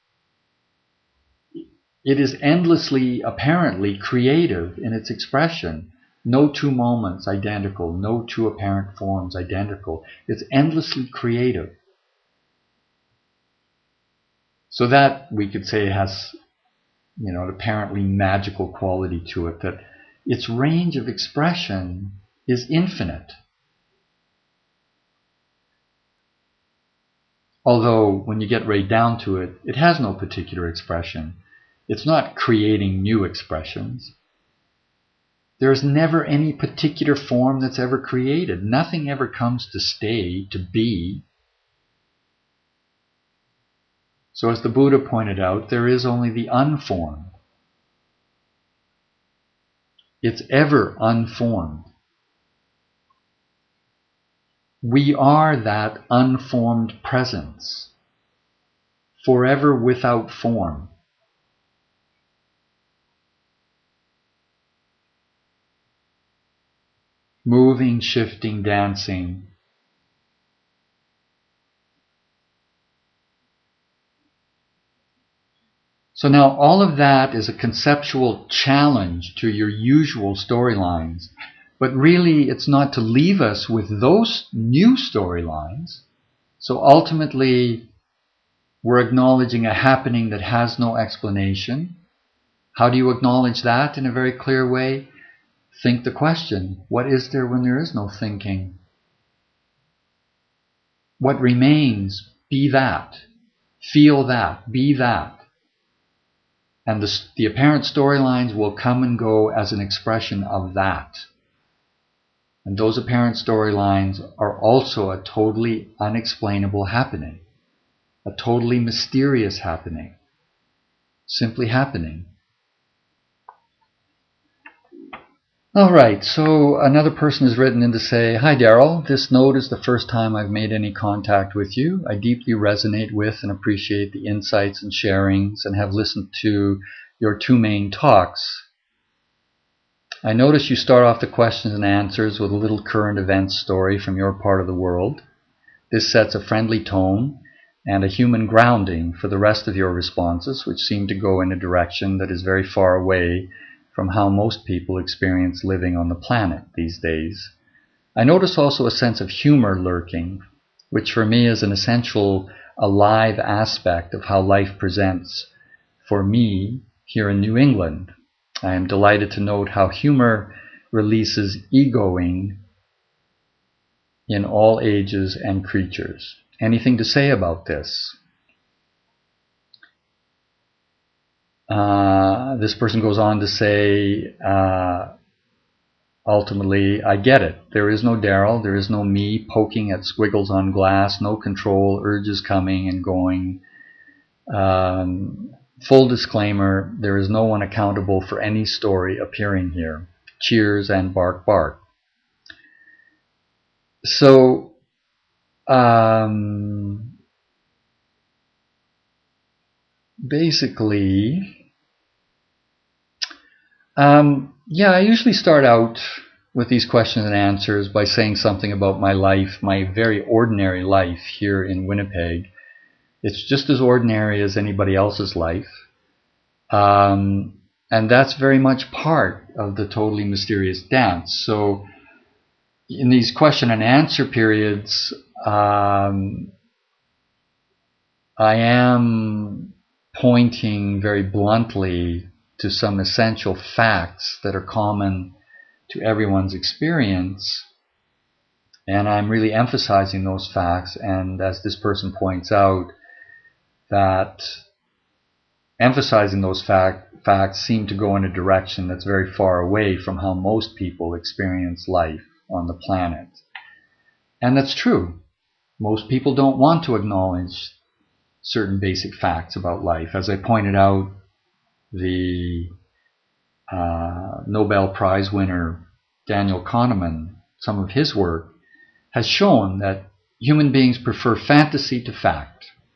it is endlessly, apparently, creative in its expression. No two moments identical, no two apparent forms identical. It's endlessly creative. So that, we could say, has, you know, an apparently magical quality to it, that its range of expression is infinite. Although, when you get right down to it, it has no particular expression. It's not creating new expressions. There is never any particular form that's ever created. Nothing ever comes to stay, to be. So as the Buddha pointed out, there is only the unformed. It's ever unformed. We are that unformed presence, forever without form. Moving, shifting, dancing. So now all of that is a conceptual challenge to your usual storylines. But really, it's not to leave us with those new storylines. So ultimately, we're acknowledging a happening that has no explanation. How do you acknowledge that in a very clear way? Think the question, what is there when there is no thinking? What remains? Be that. Feel that. Be that. And the, the apparent storylines will come and go as an expression of that. And those apparent storylines are also a totally unexplainable happening, a totally mysterious happening, simply happening. All right, so another person has written in to say, "Hi Daryl, this note is the first time I've made any contact with you. I deeply resonate with and appreciate the insights and sharings and have listened to your two main talks. I notice you start off the questions and answers with a little current events story from your part of the world. This sets a friendly tone and a human grounding for the rest of your responses, which seem to go in a direction that is very far away from how most people experience living on the planet these days. I notice also a sense of humor lurking, which for me is an essential, alive aspect of how life presents for me here in New England. I am delighted to note how humor releases egoing in all ages and creatures. Anything to say about this? Uh, this person goes on to say, uh, ultimately, I get it. There is no Daryl. There is no me poking at squiggles on glass. No control, urges coming and going. Um, full disclaimer, there is no one accountable for any story appearing here. Cheers and bark bark. So, um, basically, um, yeah, I usually start out with these questions and answers by saying something about my life, my very ordinary life here in Winnipeg. It's just as ordinary as anybody else's life. Um, and that's very much part of the Totally Mysterious Dance. So in these question and answer periods, um, I am pointing very bluntly to some essential facts that are common to everyone's experience. And I'm really emphasizing those facts. And as this person points out, that emphasizing those fact, facts seem to go in a direction that's very far away from how most people experience life on the planet. And that's true. Most people don't want to acknowledge certain basic facts about life. As I pointed out, the uh, Nobel Prize winner Daniel Kahneman, some of his work has shown that human beings prefer fantasy to fact.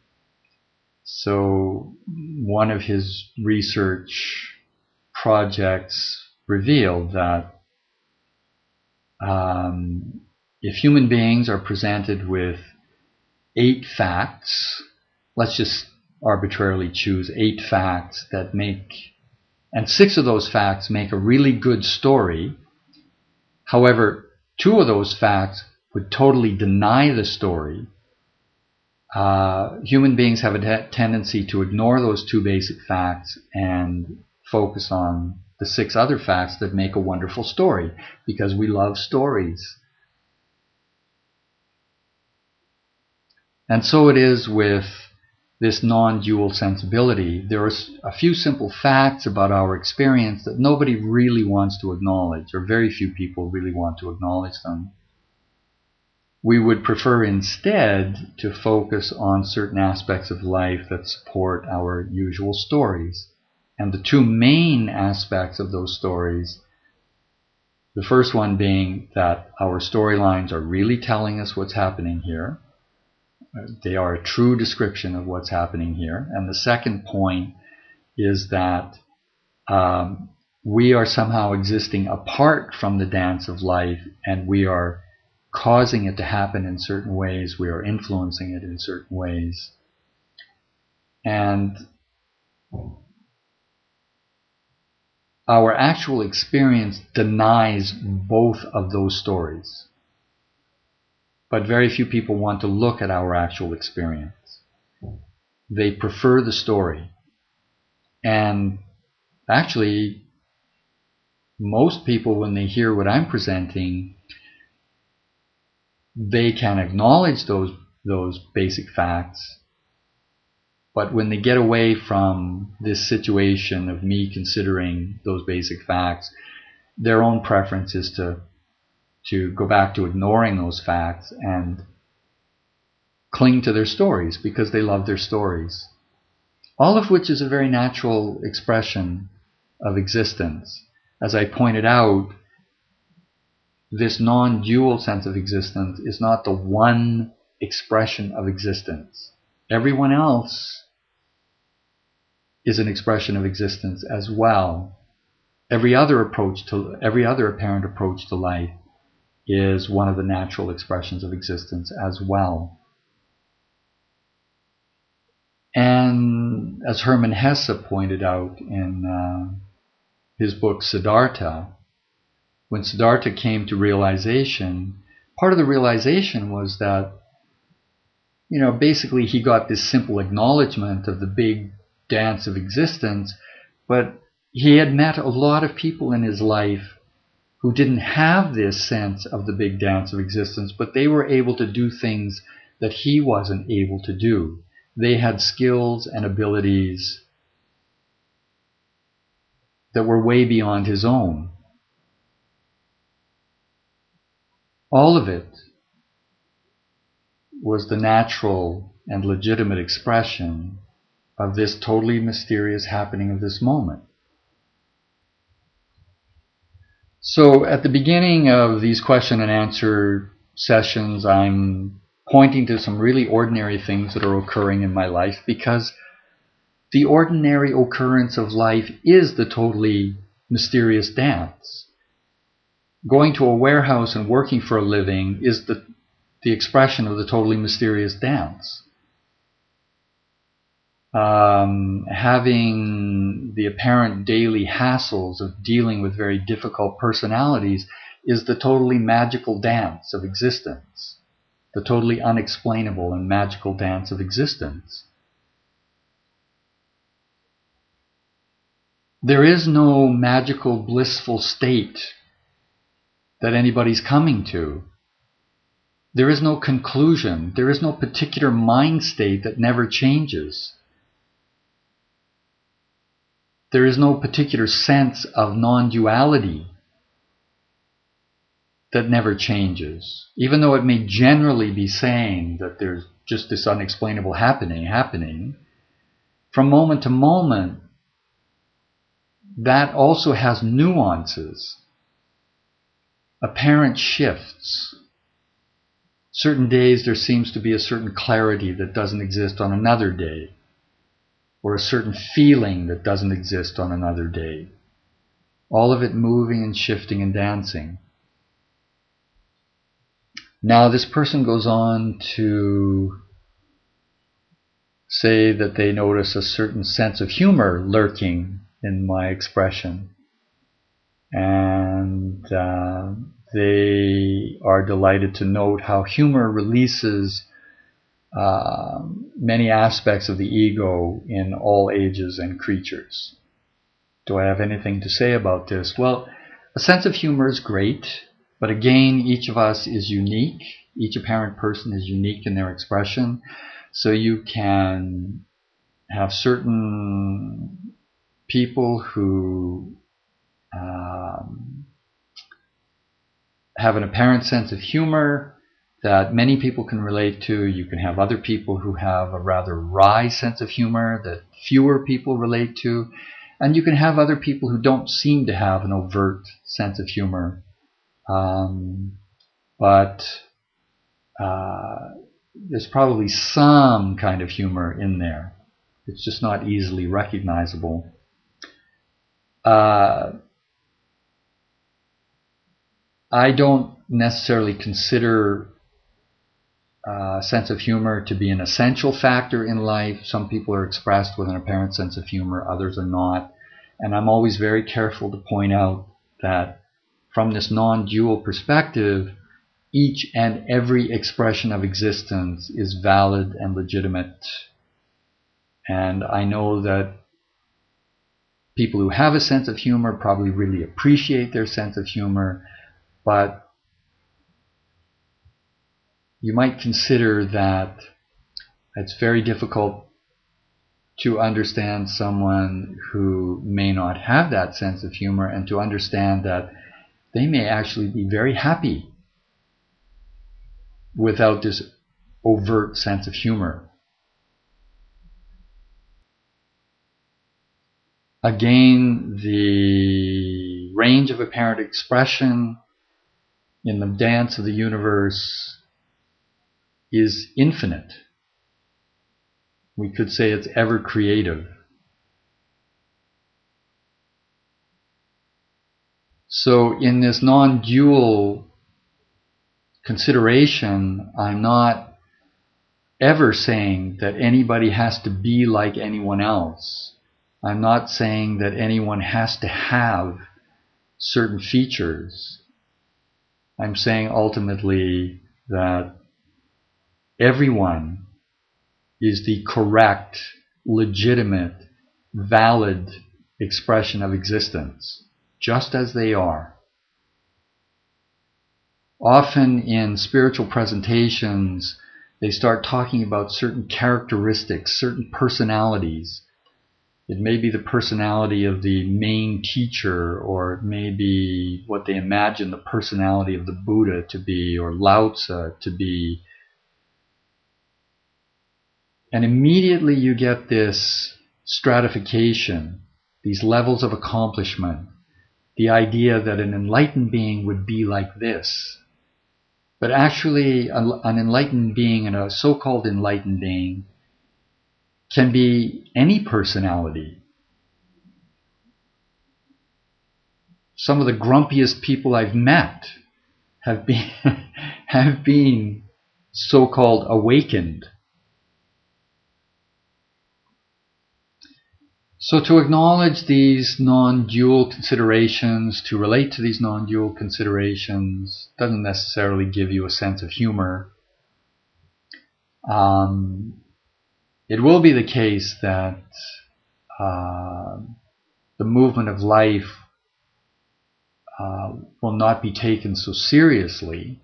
So one of his research projects revealed that um, if human beings are presented with eight facts, let's just arbitrarily choose eight facts that make, and six of those facts make a really good story. However, two of those facts would totally deny the story. Uh, human beings have a te- tendency to ignore those two basic facts and focus on the six other facts that make a wonderful story, because we love stories. And so it is with this non-dual sensibility. There are a few simple facts about our experience that nobody really wants to acknowledge, or very few people really want to acknowledge them. We would prefer instead to focus on certain aspects of life that support our usual stories. And the two main aspects of those stories, the first one being that our storylines are really telling us what's happening here. They are a true description of what's happening here. And the second point is that um, we are somehow existing apart from the dance of life, and we are causing it to happen in certain ways. We are influencing it in certain ways. And our actual experience denies both of those stories. But very few people want to look at our actual experience. They prefer the story. And actually, most people, when they hear what I'm presenting, they can acknowledge those those basic facts, but when they get away from this situation of me considering those basic facts, their own preference is to to go back to ignoring those facts and cling to their stories because they love their stories. All of which is a very natural expression of existence. As I pointed out, this non-dual sense of existence is not the one expression of existence. Everyone else is an expression of existence as well. Every other approach to, every other apparent approach to life is one of the natural expressions of existence as well. And as Hermann Hesse pointed out in uh, his book Siddhartha, when Siddhartha came to realization, part of the realization was that, you know, basically he got this simple acknowledgement of the big dance of existence, But he had met a lot of people in his life who didn't have this sense of the big dance of existence, but they were able to do things that he wasn't able to do. They had skills and abilities that were way beyond his own. All of it was the natural and legitimate expression of this totally mysterious happening of this moment. So at the beginning of these question and answer sessions, I'm pointing to some really ordinary things that are occurring in my life, because the ordinary occurrence of life is the totally mysterious dance. Going to a warehouse and working for a living is the, the expression of the totally mysterious dance. Um, having the apparent daily hassles of dealing with very difficult personalities is the totally magical dance of existence, the totally unexplainable and magical dance of existence. There is no magical, blissful state that anybody's coming to. There is no conclusion. There is no particular mind state that never changes. There is no particular sense of non-duality that never changes. Even though it may generally be saying that there's just this unexplainable happening, happening, from moment to moment, that also has nuances, apparent shifts. Certain days there seems to be a certain clarity that doesn't exist on another day, or a certain feeling that doesn't exist on another day. All of it moving and shifting and dancing. Now this person goes on to say that they notice a certain sense of humor lurking in my expression. And uh, they are delighted to note how humor releases uh, many aspects of the ego in all ages and creatures. Do I have anything to say about this? Well, a sense of humor is great, but again, each of us is unique. Each apparent person is unique in their expression. So you can have certain people who um, have an apparent sense of humor that many people can relate to. You can have other people who have a rather wry sense of humor that fewer people relate to. And you can have other people who don't seem to have an overt sense of humor. Um, but uh, there's probably some kind of humor in there. It's just not easily recognizable. Uh, I don't necessarily consider a sense of humor to be an essential factor in life. Some people are expressed with an apparent sense of humor, others are not. And I'm always very careful to point out that from this non-dual perspective, each and every expression of existence is valid and legitimate. And I know that people who have a sense of humor probably really appreciate their sense of humor, but you might consider that it's very difficult to understand someone who may not have that sense of humor, and to understand that they may actually be very happy without this overt sense of humor. Again, the range of apparent expression in the dance of the universe is infinite. We could say it's ever creative. So in this non-dual consideration, I'm not ever saying that anybody has to be like anyone else. I'm not saying that anyone has to have certain features. I'm saying ultimately that everyone is the correct, legitimate, valid expression of existence, just as they are. Often in spiritual presentations, they start talking about certain characteristics, certain personalities. It may be the personality of the main teacher, or it may be what they imagine the personality of the Buddha to be, or Lao Tzu to be. And immediately you get this stratification, these levels of accomplishment, the idea that an enlightened being would be like this. But actually, an enlightened being and a so-called enlightened being can be any personality. Some of the grumpiest people I've met have been, have been so-called awakened. So to acknowledge these non-dual considerations, to relate to these non-dual considerations, doesn't necessarily give you a sense of humor. Um, it will be the case that uh, the movement of life uh, will not be taken so seriously.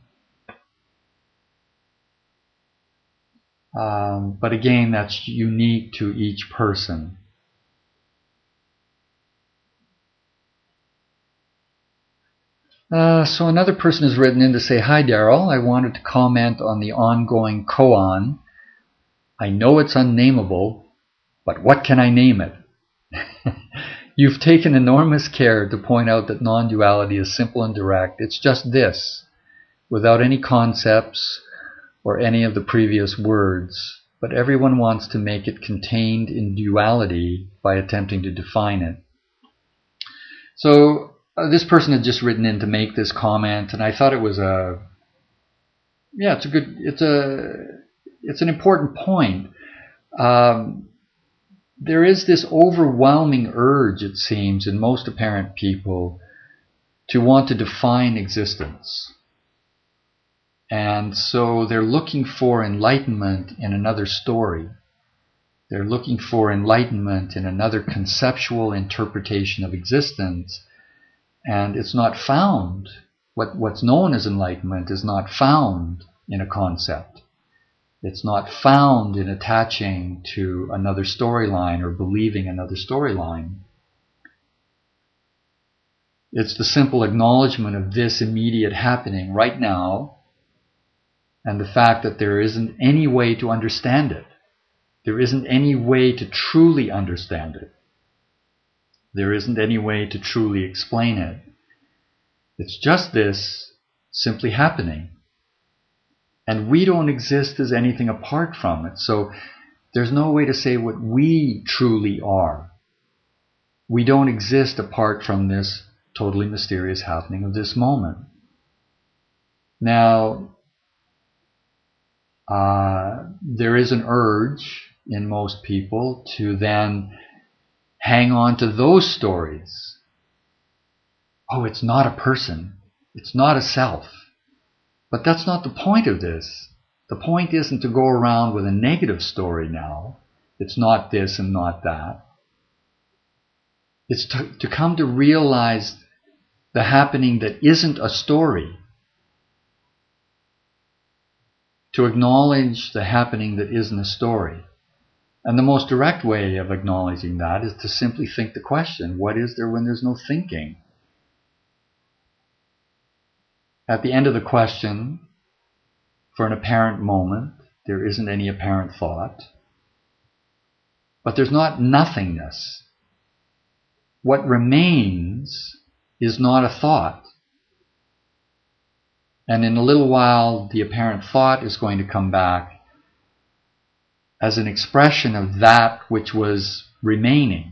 Um, but again, that's unique to each person. Uh, so another person has written in to say, "Hi Daryl, I wanted to comment on the ongoing koan. I know it's unnameable, but what can I name it? You've taken enormous care to point out that non-duality is simple and direct. It's just this, without any concepts or any of the previous words, but everyone wants to make it contained in duality by attempting to define it." So Uh, this person had just written in to make this comment, and I thought it was a, yeah, it's a good, it's a, it's an important point. Um, there is this overwhelming urge, it seems, in most apparent people to want to define existence. And so they're looking for enlightenment in another story. They're looking for enlightenment in another conceptual interpretation of existence. And it's not found, what, what's known as enlightenment is not found in a concept. It's not found in attaching to another storyline or believing another storyline. It's the simple acknowledgement of this immediate happening right now, and the fact that there isn't any way to understand it. There isn't any way to truly understand it. There isn't any way to truly explain it. It's just this simply happening. And we don't exist as anything apart from it. So there's no way to say what we truly are. We don't exist apart from this totally mysterious happening of this moment. Now, uh, there is an urge in most people to then hang on to those stories. Oh, it's not a person. It's not a self. But that's not the point of this. The point isn't to go around with a negative story now. It's not this and not that. It's to, to come to realize the happening that isn't a story. To acknowledge the happening that isn't a story. And the most direct way of acknowledging that is to simply think the question, what is there when there's no thinking? At the end of the question, for an apparent moment, there isn't any apparent thought. But there's not nothingness. What remains is not a thought. And in a little while, the apparent thought is going to come back as an expression of that which was remaining.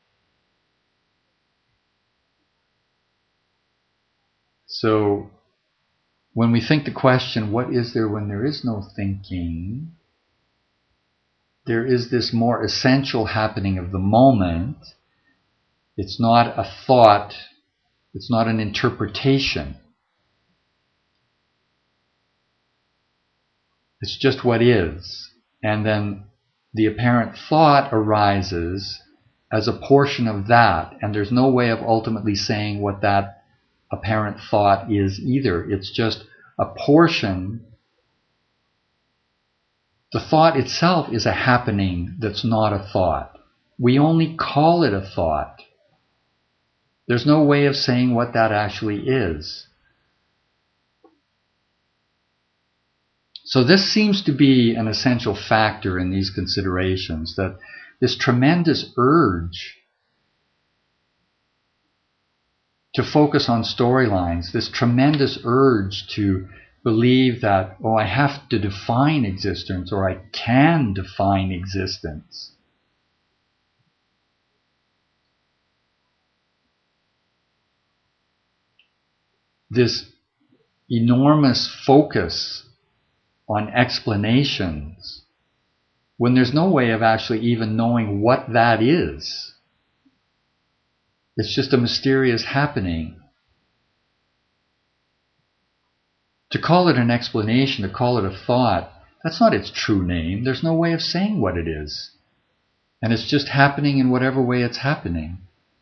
So, when we think the question, what is there when there is no thinking? There is this more essential happening of the moment. It's not a thought. It's not an interpretation. It's just what is. And then the apparent thought arises as a portion of that, and there's no way of ultimately saying what that apparent thought is either. It's just a portion. The thought itself is a happening that's not a thought. We only call it a thought. There's no way of saying what that actually is. So this seems to be an essential factor in these considerations, that this tremendous urge to focus on storylines, this tremendous urge to believe that, oh, I have to define existence, or I can define existence. This enormous focus on explanations when there's no way of actually even knowing what that is. It's just a mysterious happening. To call it an explanation, to call it a thought, that's not its true name. There's no way of saying what it is. And it's just happening in whatever way it's happening.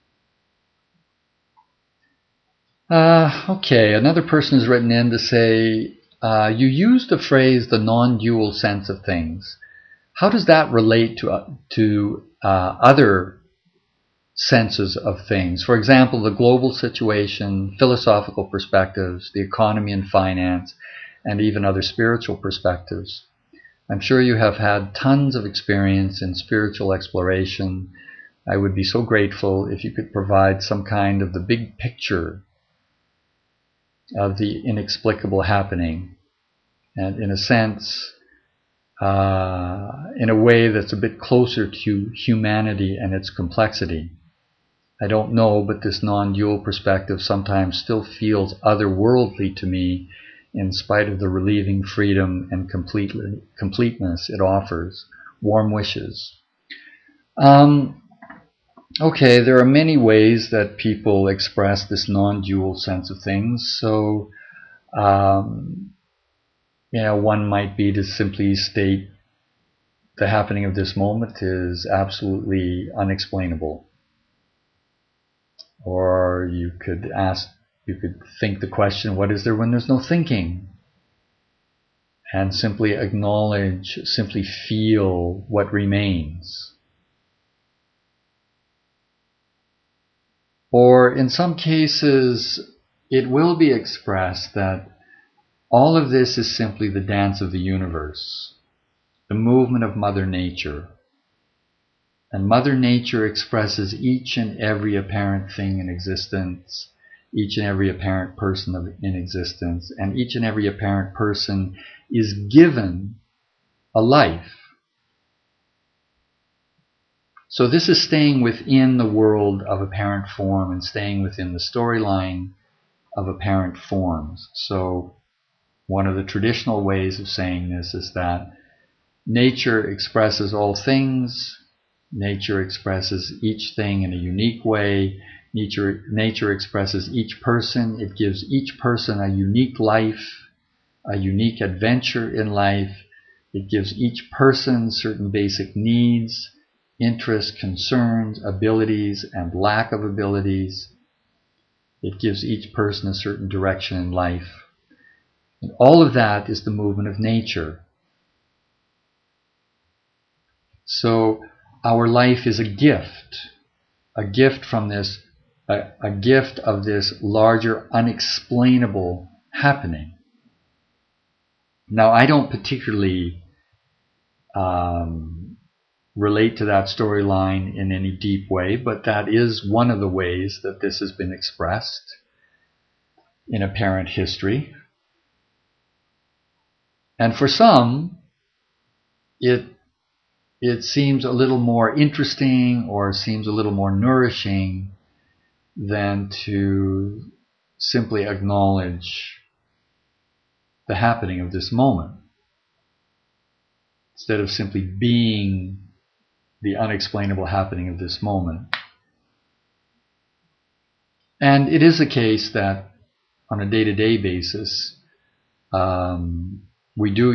Uh, okay, another person has written in to say, uh, you used the phrase the non-dual sense of things. How does that relate to, uh, to uh, other senses of things? For example, the global situation, philosophical perspectives, the economy and finance, and even other spiritual perspectives. I'm sure you have had tons of experience in spiritual exploration. I would be so grateful if you could provide some kind of the big picture of the inexplicable happening, and in a sense, uh, in a way that's a bit closer to humanity and its complexity. I don't know, but this non-dual perspective sometimes still feels otherworldly to me, in spite of the relieving freedom and completely, completeness it offers. Warm wishes. Um, Okay, there are many ways that people express this non-dual sense of things. So, um, you know, one might be to simply state the happening of this moment is absolutely unexplainable. Or you could ask, you could think the question, what is there when there's no thinking? And simply acknowledge, simply feel what remains. Or in some cases, it will be expressed that all of this is simply the dance of the universe, the movement of Mother Nature. And Mother Nature expresses each and every apparent thing in existence, each and every apparent person in existence, and each and every apparent person is given a life. So this is staying within the world of apparent form and staying within the storyline of apparent forms. So one of the traditional ways of saying this is that nature expresses all things. Nature expresses each thing in a unique way. Nature, nature expresses each person. It gives each person a unique life, a unique adventure in life. It gives each person certain basic needs, interests, concerns, abilities, and lack of abilities. It gives each person a certain direction in life. And all of that is the movement of nature. So our life is a gift, a gift from this, a, a gift of this larger, unexplainable happening. Now, I don't particularly um, relate to that storyline in any deep way, but that is one of the ways that this has been expressed in apparent history. And for some, it it seems a little more interesting or seems a little more nourishing than to simply acknowledge the happening of this moment, instead of simply being the unexplainable happening of this moment. And it is a case that on a day-to-day basis, um, we do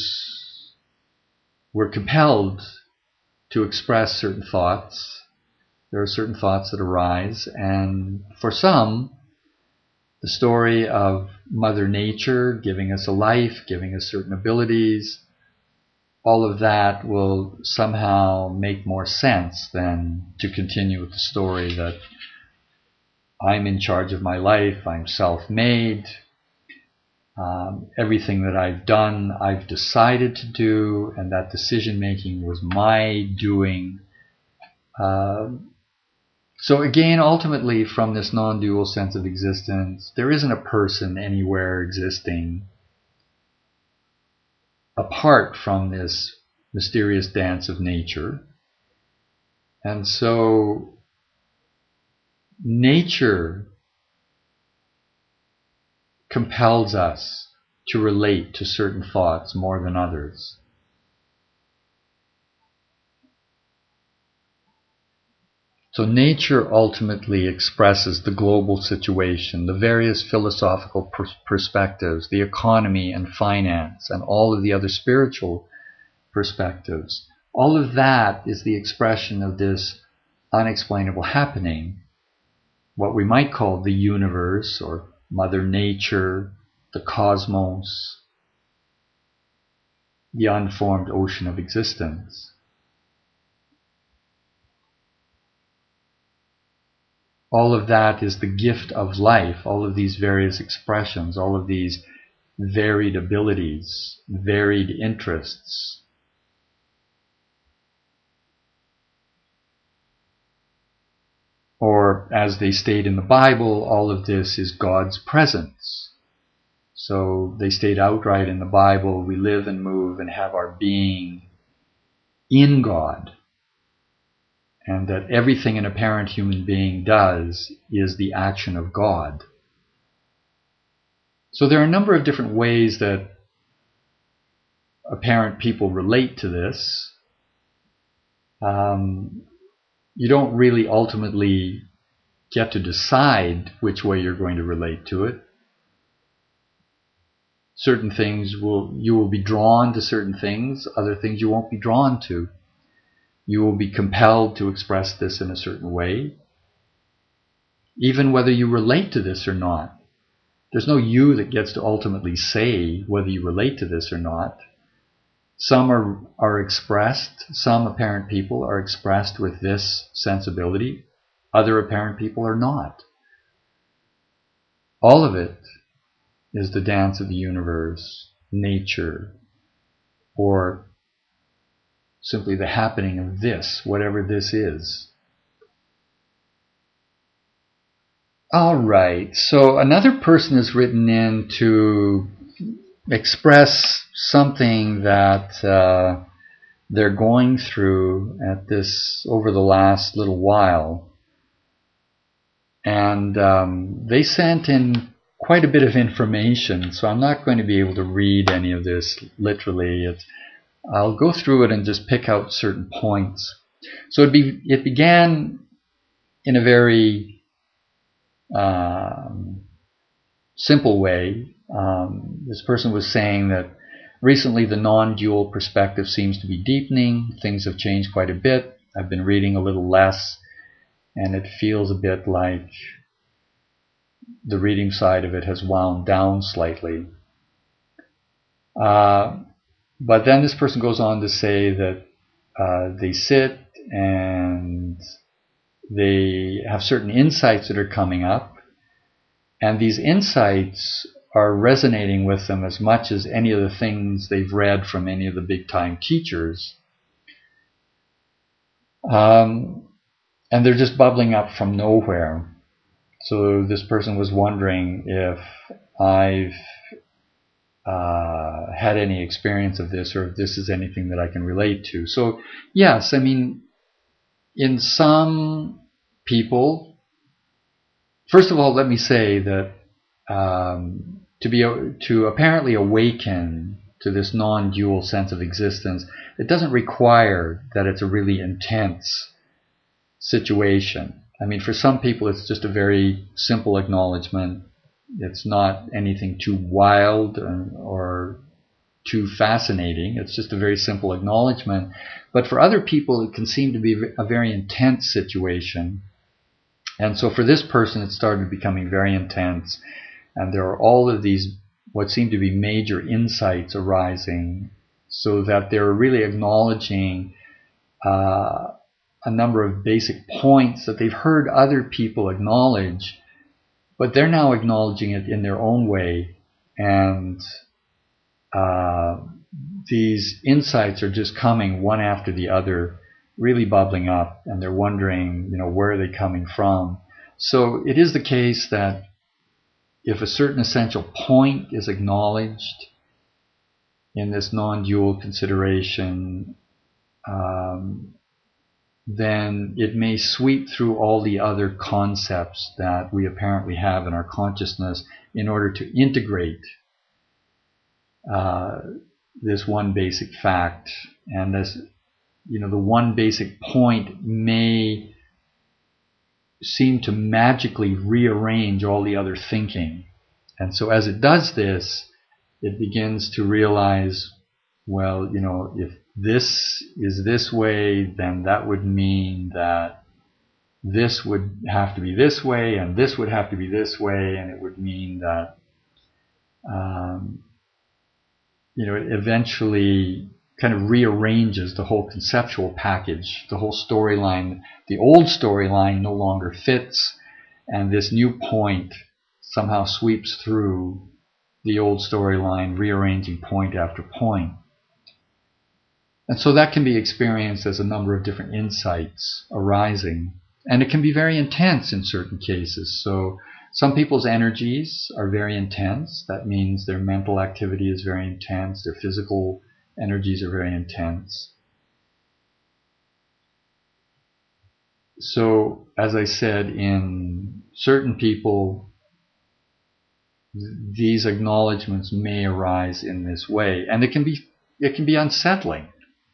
use, we're compelled to express certain thoughts There are certain thoughts that arise, and for some, the story of Mother Nature giving us a life, giving us certain abilities, all of that will somehow make more sense than to continue with the story that I'm in charge of my life, I'm self-made, um, everything that I've done, I've decided to do, and that decision-making was my doing. Uh, so again, ultimately, from this non-dual sense of existence, there isn't a person anywhere existing apart from this mysterious dance of nature. And so nature compels us to relate to certain thoughts more than others. So nature ultimately expresses the global situation, the various philosophical per- perspectives, the economy and finance, and all of the other spiritual perspectives. All of that is the expression of this unexplainable happening, what we might call the universe or Mother Nature, the cosmos, the unformed ocean of existence. All of that is the gift of life, all of these various expressions, all of these varied abilities, varied interests. Or, as they state in the Bible, all of this is God's presence. So they state outright in the Bible, we live and move and have our being in God. And that everything an apparent human being does is the action of God. So there are a number of different ways that apparent people relate to this. Um, you don't really ultimately get to decide which way you're going to relate to it. Certain things will, you will be drawn to certain things, other things you won't be drawn to. You will be compelled to express this in a certain way, even whether you relate to this or not. There's no you that gets to ultimately say whether you relate to this or not. Some are, are expressed, some apparent people are expressed with this sensibility, other apparent people are not. All of it is the dance of the universe, nature, or simply the happening of this, whatever this is. All right, so another person has written in to express something that uh, they're going through at this over the last little while. And um, they sent in quite a bit of information, so I'm not going to be able to read any of this literally. It's, I'll go through it and just pick out certain points. So it, be, it began in a very um, simple way. Um, this person was saying that recently the non-dual perspective seems to be deepening. Things have changed quite a bit. I've been reading a little less, and it feels a bit like the reading side of it has wound down slightly. Uh, but then this person goes on to say that uh, they sit and they have certain insights that are coming up, and these insights are resonating with them as much as any of the things they've read from any of the big-time teachers. Um, and they're just bubbling up from nowhere. So this person was wondering if I've uh, had any experience of this, or if this is anything that I can relate to. So yes, I mean, in some people, first of all, let me say that um, to be to apparently awaken to this non-dual sense of existence, it doesn't require that it's a really intense situation. I mean, for some people, it's just a very simple acknowledgement. It's not anything too wild or too fascinating. It's just a very simple acknowledgement. But for other people, it can seem to be a very intense situation. And so for this person, it started becoming very intense. And there are all of these, what seem to be major insights arising, so that they're really acknowledging uh, a number of basic points that they've heard other people acknowledge, but they're now acknowledging it in their own way. And uh, these insights are just coming one after the other, really bubbling up, and they're wondering, you know, where are they coming from? So it is the case that if a certain essential point is acknowledged in this non-dual consideration, um, then it may sweep through all the other concepts that we apparently have in our consciousness in order to integrate uh, this one basic fact. And this, you know, the one basic point may seem to magically rearrange all the other thinking. And so as it does this, it begins to realize, well, you know, if this is this way, then that would mean that this would have to be this way, and this would have to be this way, and it would mean that, um, you know, it eventually kind of rearranges the whole conceptual package, the whole storyline. The old storyline no longer fits, and this new point somehow sweeps through the old storyline, rearranging point after point. And so that can be experienced as a number of different insights arising. And it can be very intense in certain cases. So some people's energies are very intense. That means their mental activity is very intense. Their physical energies are very intense. So, as I said, in certain people, these acknowledgements may arise in this way. And it can be, it can be unsettling.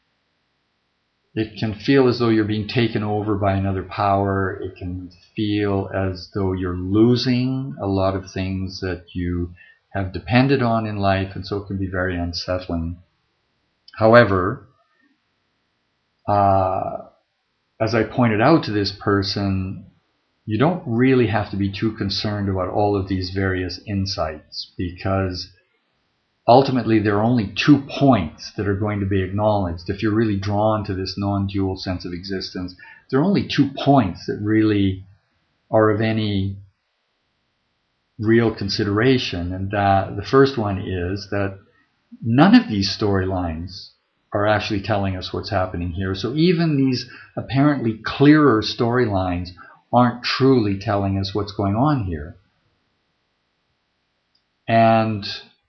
It can feel as though you're being taken over by another power. It can feel as though you're losing a lot of things that you have depended on in life, and so it can be very unsettling. However, uh, as I pointed out to this person, you don't really have to be too concerned about all of these various insights, because ultimately, there are only two points that are going to be acknowledged. If you're really drawn to this non-dual sense of existence, there are only two points that really are of any real consideration. And that the first one is that none of these storylines are actually telling us what's happening here. So even these apparently clearer storylines aren't truly telling us what's going on here. And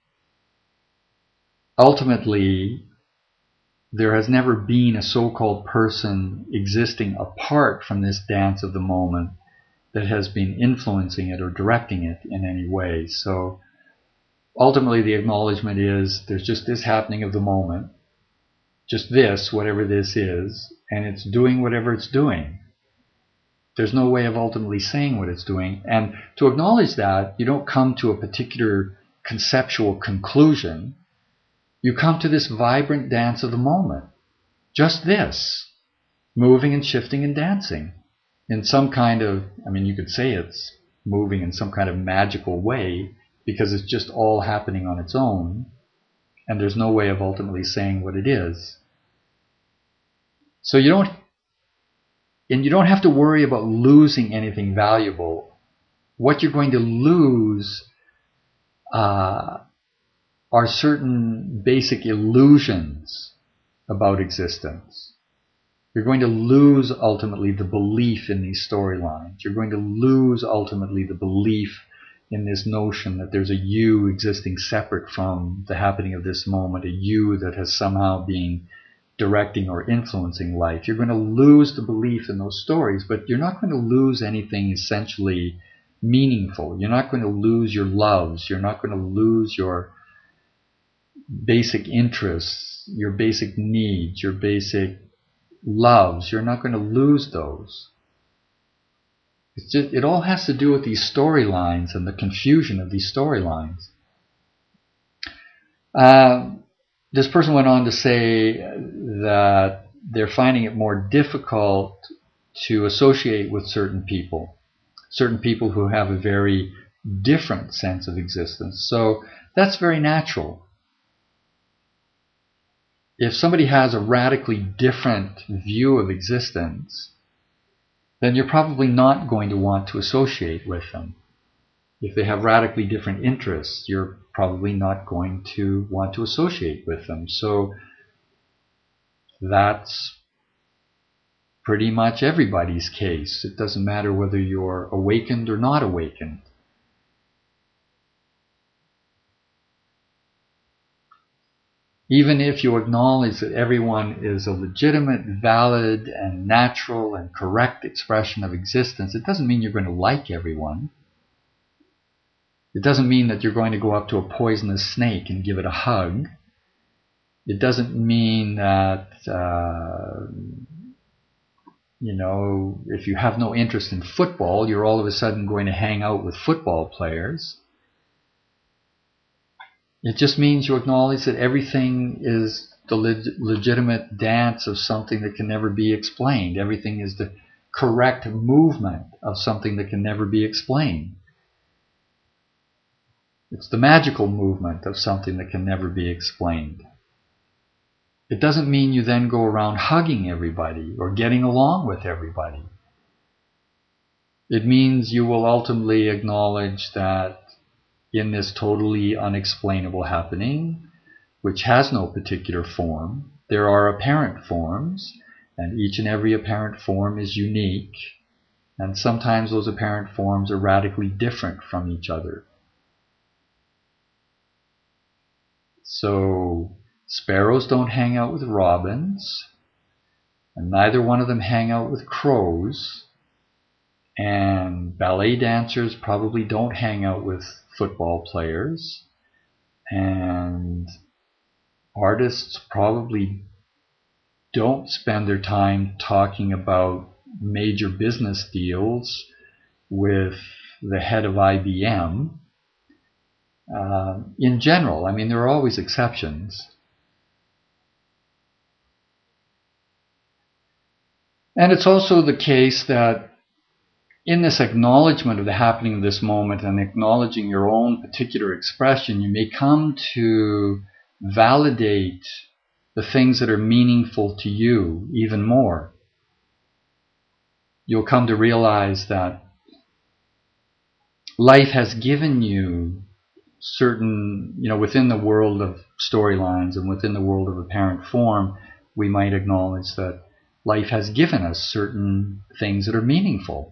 ultimately, there has never been a so-called person existing apart from this dance of the moment that has been influencing it or directing it in any way. So ultimately, the acknowledgement is there's just this happening of the moment, just this, whatever this is, and it's doing whatever it's doing. There's no way of ultimately saying what it's doing. And to acknowledge that, you don't come to a particular conceptual conclusion. You come to this vibrant dance of the moment. Just this, moving and shifting and dancing in some kind of, I mean, you could say it's moving in some kind of magical way because it's just all happening on its own, and there's no way of ultimately saying what it is. So you don't, and you don't have to worry about losing anything valuable. What you're going to lose uh, are certain basic illusions about existence. You're going to lose ultimately the belief in these storylines. You're going to lose ultimately the belief in this notion that there's a you existing separate from the happening of this moment, a you that has somehow been directing or influencing life. You're going to lose the belief in those stories, but you're not going to lose anything essentially meaningful. You're not going to lose your loves. You're not going to lose your basic interests, your basic needs, your basic loves. You're not going to lose those. It's just, it all has to do with these storylines and the confusion of these storylines. Uh, this person went on to say that they're finding it more difficult to associate with certain people, certain people who have a very different sense of existence. So that's very natural. If somebody has a radically different view of existence, then you're probably not going to want to associate with them. If they have radically different interests, you're probably not going to want to associate with them. So that's pretty much everybody's case. It doesn't matter whether you're awakened or not awakened. Even if you acknowledge that everyone is a legitimate, valid, and natural and correct expression of existence, it doesn't mean you're going to like everyone. It doesn't mean that you're going to go up to a poisonous snake and give it a hug. It doesn't mean that, uh, you know, if you have no interest in football, you're all of a sudden going to hang out with football players. It just means you acknowledge that everything is the leg- legitimate dance of something that can never be explained. Everything is the correct movement of something that can never be explained. It's the magical movement of something that can never be explained. It doesn't mean you then go around hugging everybody or getting along with everybody. It means you will ultimately acknowledge that in this totally unexplainable happening, which has no particular form, there are apparent forms, and each and every apparent form is unique, and sometimes those apparent forms are radically different from each other. So sparrows don't hang out with robins, and neither one of them hang out with crows, and ballet dancers probably don't hang out with football players, and artists probably don't spend their time talking about major business deals with the head of I B M. Uh, in general, I mean, there are always exceptions. And it's also the case that in this acknowledgement of the happening of this moment and acknowledging your own particular expression, you may come to validate the things that are meaningful to you even more. You'll come to realize that life has given you certain, you know, within the world of storylines and within the world of apparent form, we might acknowledge that life has given us certain things that are meaningful.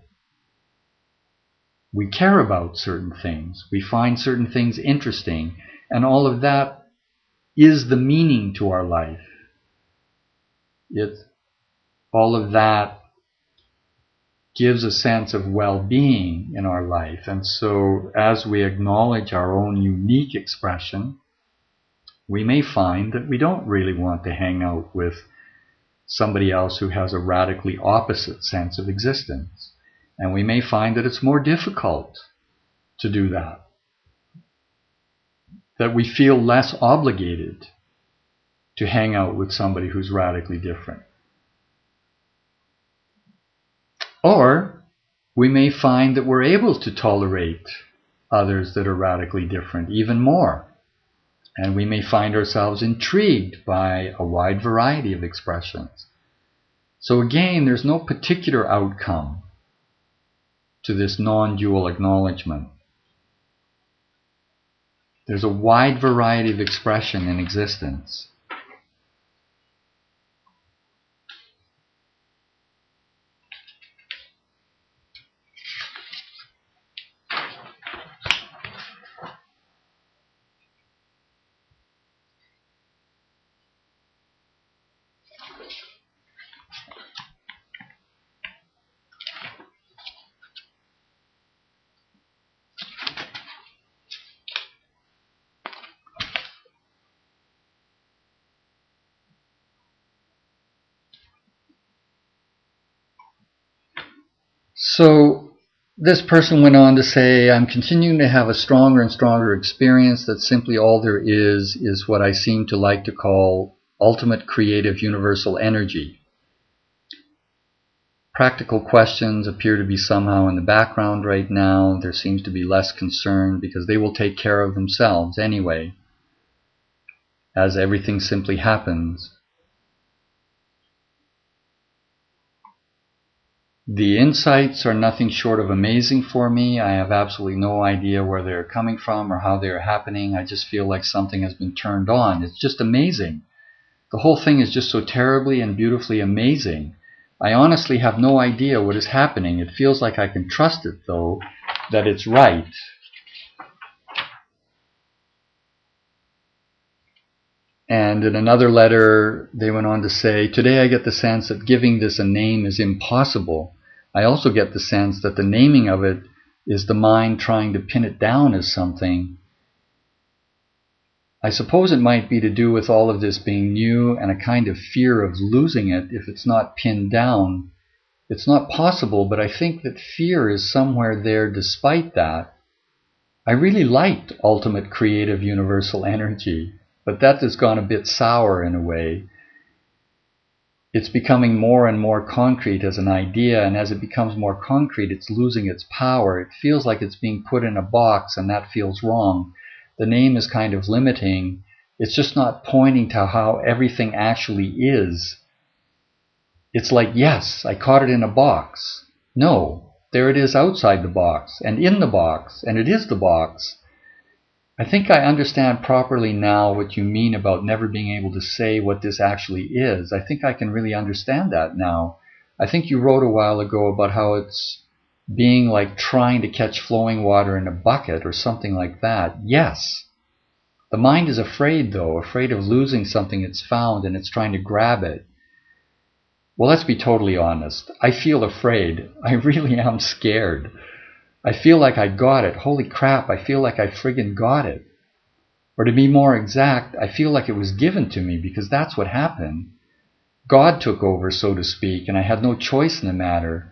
We care about certain things. We find certain things interesting. And all of that is the meaning to our life. It, all of that gives a sense of well-being in our life. And so as we acknowledge our own unique expression, we may find that we don't really want to hang out with somebody else who has a radically opposite sense of existence. And we may find that it's more difficult to do that. That we feel less obligated to hang out with somebody who's radically different. Or we may find that we're able to tolerate others that are radically different even more. And we may find ourselves intrigued by a wide variety of expressions. So again, there's no particular outcome to this non-dual acknowledgement. There's a wide variety of expression in existence. So This person went on to say, I'm continuing to have a stronger and stronger experience that simply all there is is what I seem to like to call ultimate creative universal energy. Practical questions appear to be somehow in the background right now. There seems to be less concern because they will take care of themselves anyway, as everything simply happens. The insights are nothing short of amazing for me. I have absolutely no idea where they're coming from or how they're happening. I just feel like something has been turned on. It's just amazing. The whole thing is just so terribly and beautifully amazing. I honestly have no idea what is happening. It feels like I can trust it, though, that it's right. And in another letter, they went on to say, today I get the sense that giving this a name is impossible. I also get the sense that the naming of it is the mind trying to pin it down as something. I suppose it might be to do with all of this being new and a kind of fear of losing it if it's not pinned down. It's not possible, but I think that fear is somewhere there despite that. I really liked ultimate creative universal energy, but that has gone a bit sour in a way. It's becoming more and more concrete as an idea, and as it becomes more concrete, it's losing its power. It feels like it's being put in a box, and that feels wrong. The name is kind of limiting. It's just not pointing to how everything actually is. It's like, yes, I caught it in a box. No, there it is outside the box, and in the box, and it is the box. I think I understand properly now what you mean about never being able to say what this actually is. I think I can really understand that now. I think you wrote a while ago about how it's being like trying to catch flowing water in a bucket or something like that. Yes. The mind is afraid, though, afraid of losing something it's found, and it's trying to grab it. Well, let's be totally honest. I feel afraid. I really am scared. I feel like I got it. Holy crap, I feel like I friggin' got it. Or to be more exact, I feel like it was given to me because that's what happened. God took over, so to speak, and I had no choice in the matter.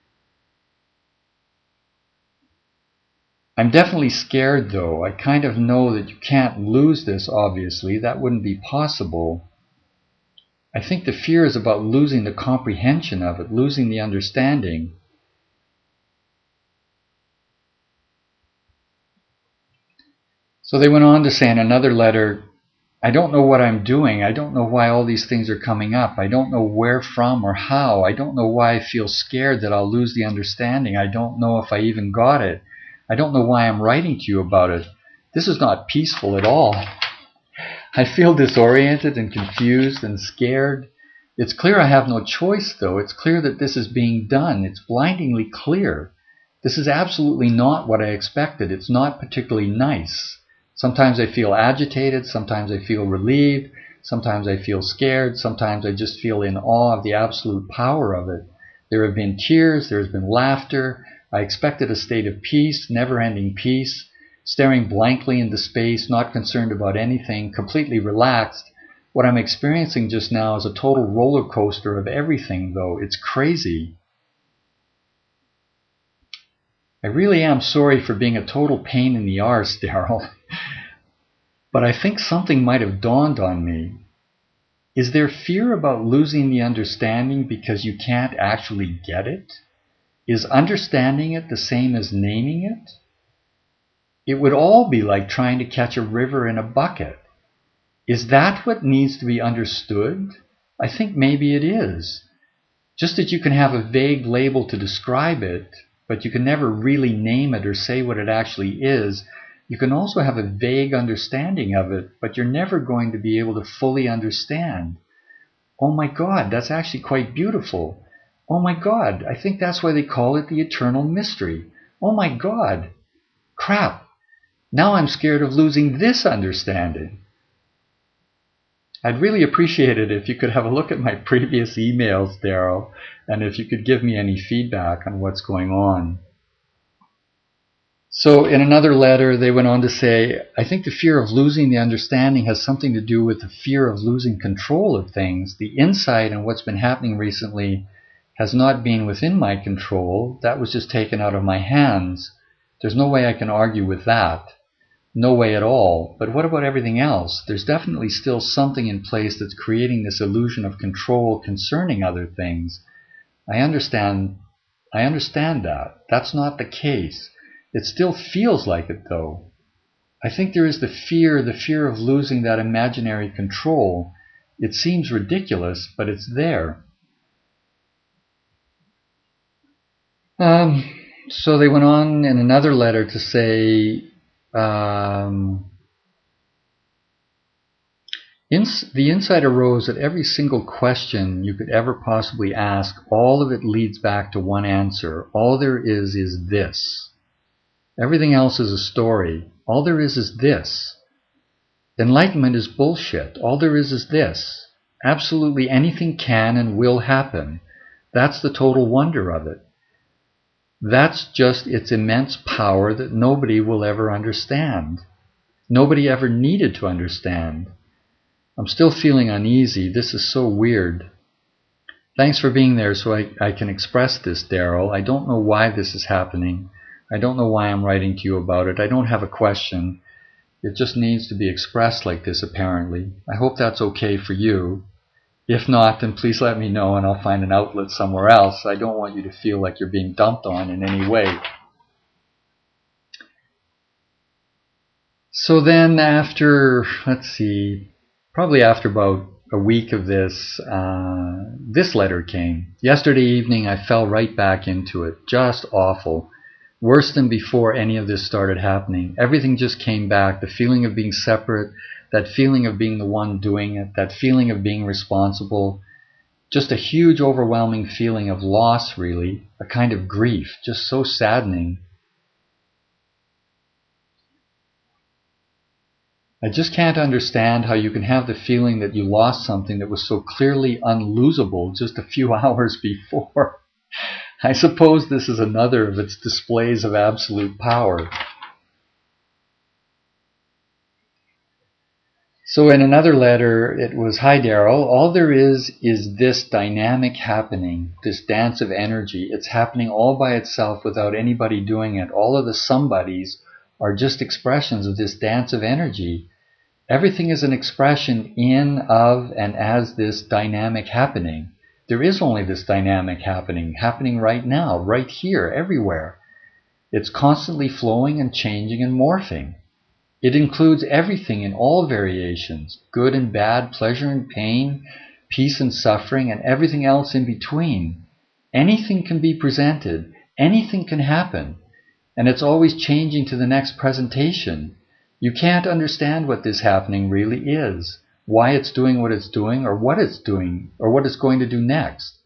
I'm definitely scared, though. I kind of know that you can't lose this, obviously. That wouldn't be possible. I think the fear is about losing the comprehension of it, losing the understanding. So they went on to say in another letter, I don't know what I'm doing. I don't know why all these things are coming up. I don't know where from or how. I don't know why I feel scared that I'll lose the understanding. I don't know if I even got it. I don't know why I'm writing to you about it. This is not peaceful at all. I feel disoriented and confused and scared. It's clear I have no choice, though. It's clear that this is being done. It's blindingly clear. This is absolutely not what I expected. It's not particularly nice. Sometimes I feel agitated. Sometimes I feel relieved. Sometimes I feel scared. Sometimes I just feel in awe of the absolute power of it. There have been tears. There has been laughter. I expected a state of peace, never-ending peace, staring blankly into space, not concerned about anything, completely relaxed. What I'm experiencing just now is a total roller coaster of everything, though. It's crazy. I really am sorry for being a total pain in the arse, Daryl. But I think something might have dawned on me. Is there fear about losing the understanding because you can't actually get it? Is understanding it the same as naming it? It would all be like trying to catch a river in a bucket. Is that what needs to be understood? I think maybe it is. Just that you can have a vague label to describe it, but you can never really name it or say what it actually is. You can also have a vague understanding of it, but you're never going to be able to fully understand. Oh my God, that's actually quite beautiful. Oh my God, I think that's why they call it the eternal mystery. Oh my God, crap. Now I'm scared of losing this understanding. I'd really appreciate it if you could have a look at my previous emails, Daryl, and if you could give me any feedback on what's going on. So in another letter, they went on to say, I think the fear of losing the understanding has something to do with the fear of losing control of things. The insight on what's been happening recently has not been within my control. That was just taken out of my hands. There's no way I can argue with that. No way at all. But what about everything else? There's definitely still something in place that's creating this illusion of control concerning other things. I understand, I understand that. That's not the case. It still feels like it, though. I think there is the fear, the fear of losing that imaginary control. It seems ridiculous, but it's there. Um, so they went on in another letter to say, um, ins- the insight arose that every single question you could ever possibly ask, all of it leads back to one answer. All there is is this. Everything else is a story. All there is is this. Enlightenment is bullshit. All there is is this. Absolutely anything can and will happen. That's the total wonder of it. That's just its immense power that nobody will ever understand. Nobody ever needed to understand. I'm still feeling uneasy. This is so weird. Thanks for being there so I, I can express this, Daryl. I don't know why this is happening. I don't know why I'm writing to you about it. I don't have a question. It just needs to be expressed like this, apparently. I hope that's okay for you. If not, then please let me know and I'll find an outlet somewhere else. I don't want you to feel like you're being dumped on in any way. So then after, let's see, probably after about a week of this, uh, this letter came. Yesterday evening I fell right back into it. Just awful. Worse than before any of this started happening. Everything just came back. The feeling of being separate, that feeling of being the one doing it, that feeling of being responsible. Just a huge, overwhelming feeling of loss, really. A kind of grief, just so saddening. I just can't understand how you can have the feeling that you lost something that was so clearly unlosable just a few hours before. I suppose this is another of its displays of absolute power. So in another letter, it was, "Hi Daryl, all there is is this dynamic happening, this dance of energy. It's happening all by itself without anybody doing it. All of the somebodies are just expressions of this dance of energy. Everything is an expression in, of, and as this dynamic happening. There is only this dynamic happening, happening right now, right here, everywhere. It's constantly flowing and changing and morphing. It includes everything in all variations, good and bad, pleasure and pain, peace and suffering, and everything else in between. Anything can be presented, anything can happen, and it's always changing to the next presentation. You can't understand what this happening really is, why it's doing what it's doing, or what it's doing, or what it's going to do next.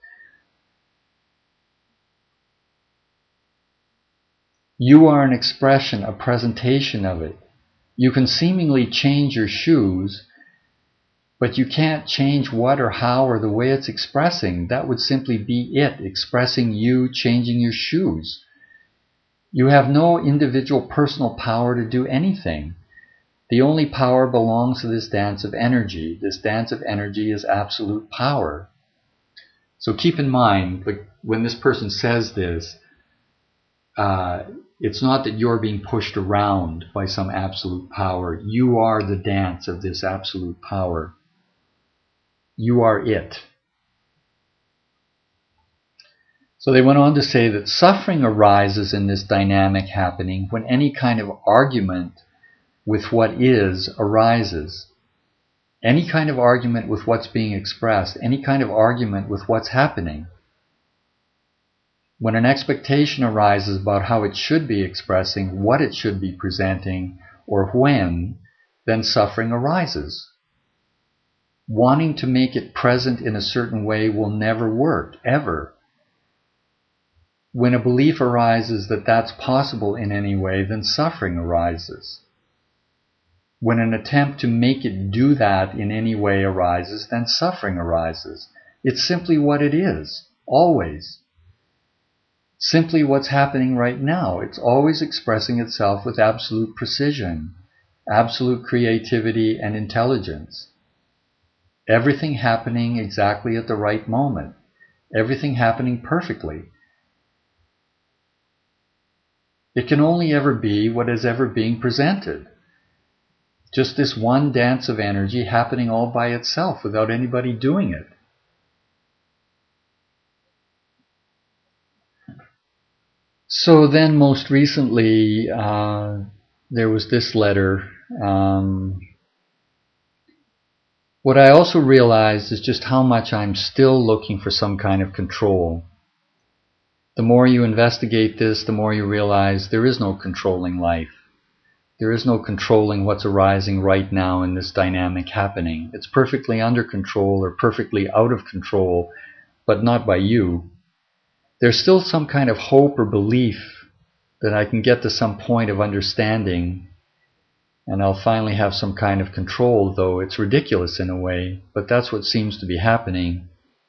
You are an expression, a presentation of it. You can seemingly change your shoes, but you can't change what or how or the way it's expressing. That would simply be it, expressing you changing your shoes. You have no individual personal power to do anything. The only power belongs to this dance of energy. This dance of energy is absolute power. So keep in mind, like, when this person says this, uh, it's not that you're being pushed around by some absolute power. You are the dance of this absolute power. You are it. So they went on to say that suffering arises in this dynamic happening when any kind of argument with what is arises. Any kind of argument with what's being expressed, any kind of argument with what's happening. When an expectation arises about how it should be expressing, what it should be presenting, or when, then suffering arises. Wanting to make it present in a certain way will never work, ever. When a belief arises that that's possible in any way, then suffering arises. When an attempt to make it do that in any way arises, then suffering arises. It's simply what it is, always. Simply what's happening right now. It's always expressing itself with absolute precision, absolute creativity and intelligence. Everything happening exactly at the right moment. everything happening perfectly. It can only ever be what is ever being presented. Just this one dance of energy happening all by itself without anybody doing it. So then most recently, uh, there was this letter. Um, what I also realized is just how much I'm still looking for some kind of control. The more you investigate this, the more you realize there is no controlling life. There is no controlling what's arising right now in this dynamic happening. It's perfectly under control or perfectly out of control, but not by you. There's still some kind of hope or belief that I can get to some point of understanding and I'll finally have some kind of control, though it's ridiculous in a way, but that's what seems to be happening.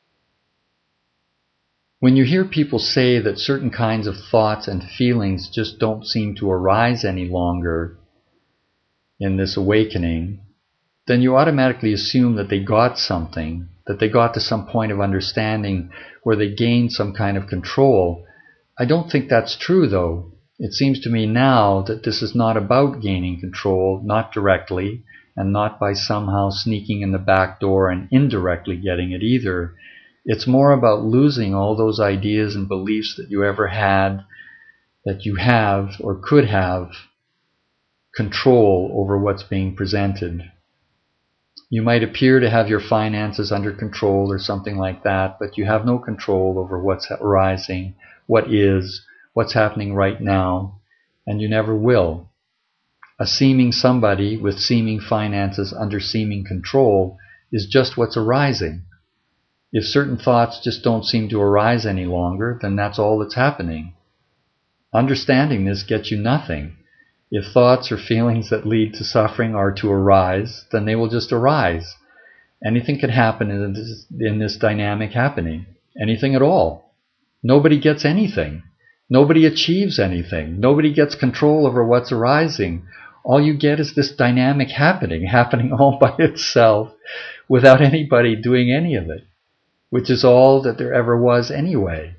When you hear people say that certain kinds of thoughts and feelings just don't seem to arise any longer in this awakening, then you automatically assume that they got something, that they got to some point of understanding where they gained some kind of control. I don't think that's true, though. It seems to me now that this is not about gaining control, not directly, and not by somehow sneaking in the back door and indirectly getting it either. It's more about losing all those ideas and beliefs that you ever had, that you have or could have control over what's being presented. You might appear to have your finances under control or something like that, but you have no control over what's arising, what is, what's happening right now, and you never will. A seeming somebody with seeming finances under seeming control is just what's arising. If certain thoughts just don't seem to arise any longer, then that's all that's happening. Understanding this gets you nothing. If thoughts or feelings that lead to suffering are to arise, then they will just arise. Anything could happen in this, in this dynamic happening. Anything at all. Nobody gets anything. Nobody achieves anything. Nobody gets control over what's arising. All you get is this dynamic happening, happening all by itself without anybody doing any of it, which is all that there ever was anyway.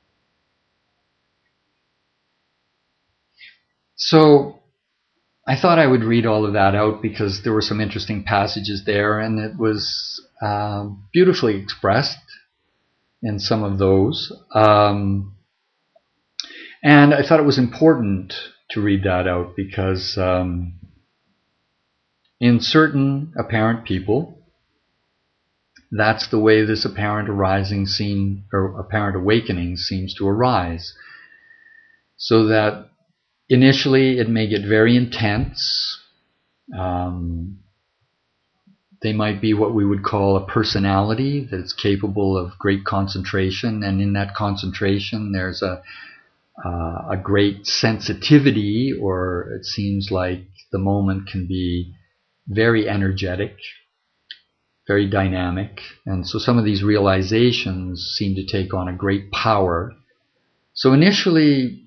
So I thought I would read all of that out because there were some interesting passages there, and it was uh, beautifully expressed in some of those. Um, and I thought it was important to read that out because um, in certain apparent people, that's the way this apparent arising seem, or apparent awakening seems to arise. So that initially it may get very intense. Um, they might be what we would call a personality that's capable of great concentration, and in that concentration there's a uh, a great sensitivity, or it seems like the moment can be very energetic, very dynamic, and so some of these realizations seem to take on a great power. So initially,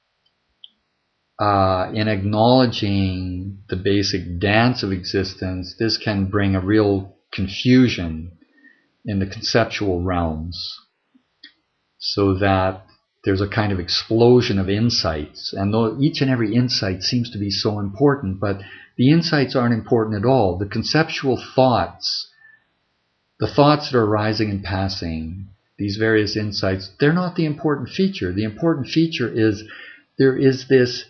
uh, in acknowledging the basic dance of existence, this can bring a real confusion in the conceptual realms, so that there's a kind of explosion of insights, and though each and every insight seems to be so important, but the insights aren't important at all. The conceptual thoughts, the thoughts that are arising and passing, these various insights, they're not the important feature. The important feature is there is this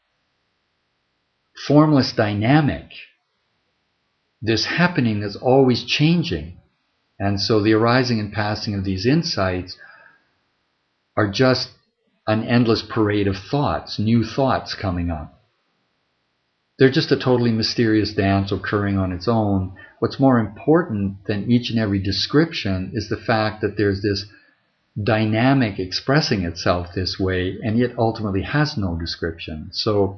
formless dynamic, this happening that's always changing. And so the arising and passing of these insights are just an endless parade of thoughts, new thoughts coming up. They're just a totally mysterious dance occurring on its own. What's more important than each and every description is the fact that there's this dynamic expressing itself this way, and yet ultimately has no description. So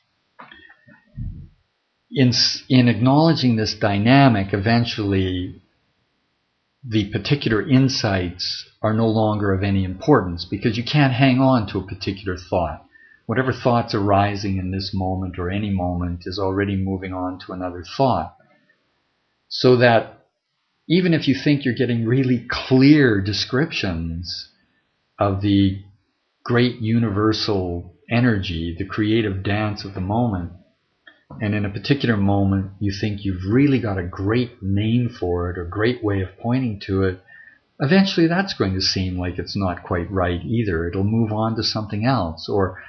in, in acknowledging this dynamic, eventually the particular insights are no longer of any importance, because you can't hang on to a particular thought. Whatever thought's arising in this moment or any moment is already moving on to another thought. So that even if you think you're getting really clear descriptions of the great universal energy, the creative dance of the moment, and in a particular moment you think you've really got a great name for it or great way of pointing to it, eventually that's going to seem like it's not quite right either. It'll move on to something else, or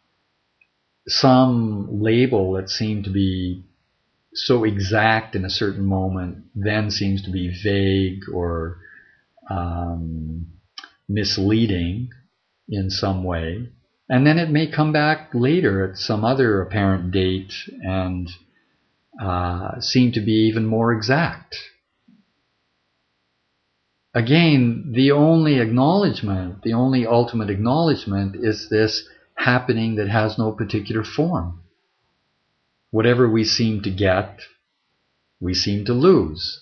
some label that seemed to be so exact in a certain moment then seems to be vague or um, misleading in some way. And then it may come back later at some other apparent date and uh, seem to be even more exact. Again, the only acknowledgement, the only ultimate acknowledgement is this happening that has no particular form. Whatever we seem to get, we seem to lose.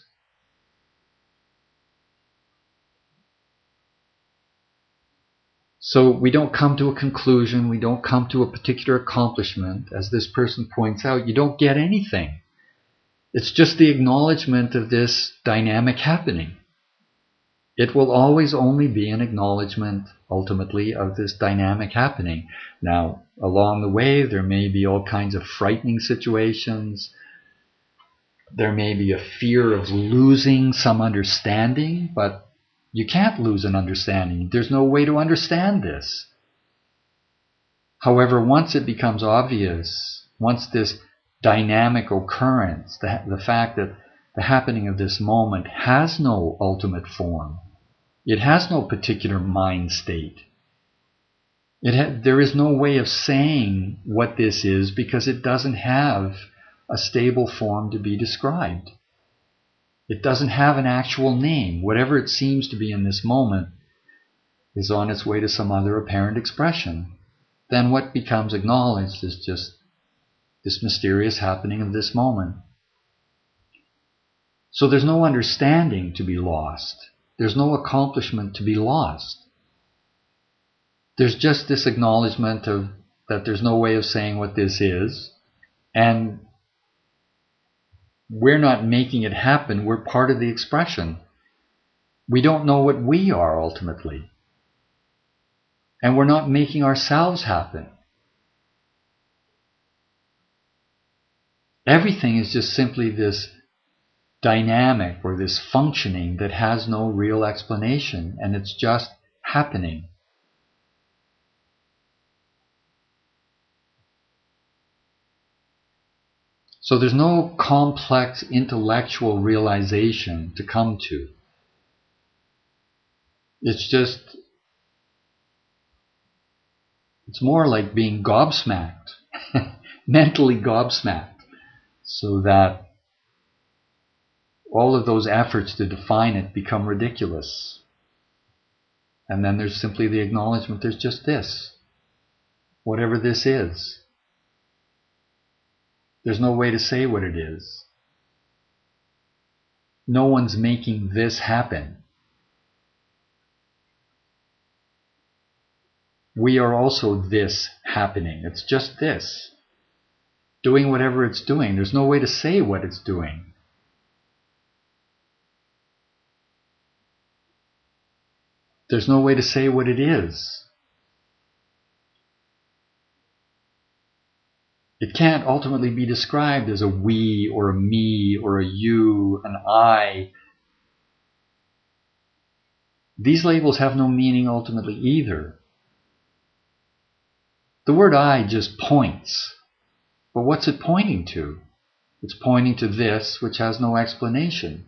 So we don't come to a conclusion, we don't come to a particular accomplishment. As this person points out, you don't get anything. It's just the acknowledgement of this dynamic happening. It will always only be an acknowledgement, ultimately, of this dynamic happening. Now, along the way, there may be all kinds of frightening situations. There may be a fear of losing some understanding, but you can't lose an understanding. There's no way to understand this. However, once it becomes obvious, once this dynamic occurrence, the, the fact that the happening of this moment has no ultimate form, it has no particular mind state. It ha- there is no way of saying what this is because it doesn't have a stable form to be described. It doesn't have an actual name. Whatever it seems to be in this moment is on its way to some other apparent expression. Then what becomes acknowledged is just this mysterious happening of this moment. So there's no understanding to be lost. There's no accomplishment to be lost. There's just this acknowledgement of that there's no way of saying what this is, and we're not making it happen. We're part of the expression. We don't know what we are ultimately. And we're not making ourselves happen. Everything is just simply this dynamic or this functioning that has no real explanation, and it's just happening. So there's no complex intellectual realization to come to. It's just, it's more like being gobsmacked, mentally gobsmacked, so that all of those efforts to define it become ridiculous. And then there's simply the acknowledgement, there's just this, whatever this is. There's no way to say what it is. No one's making this happen. We are also this happening. It's just this, doing whatever it's doing. There's no way to say what it's doing. There's no way to say what it is. It can't ultimately be described as a we or a me or a you, an I. These labels have no meaning ultimately either. The word I just points. But what's it pointing to? It's pointing to this which has no explanation.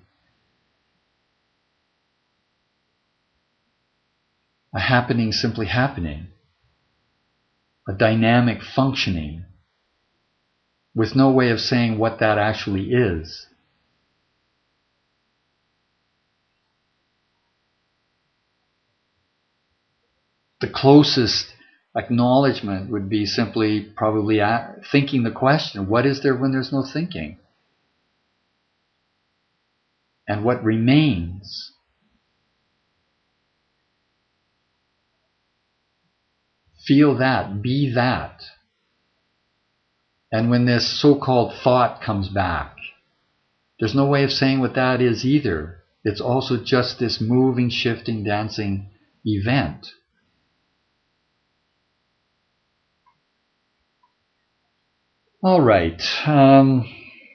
A happening simply happening. A dynamic functioning with no way of saying what that actually is. The closest acknowledgement would be simply probably thinking the question, what is there when there's no thinking? And what remains? Feel that, be that. And when this so-called thought comes back, there's no way of saying what that is either. It's also just this moving, shifting, dancing event. All right. Um,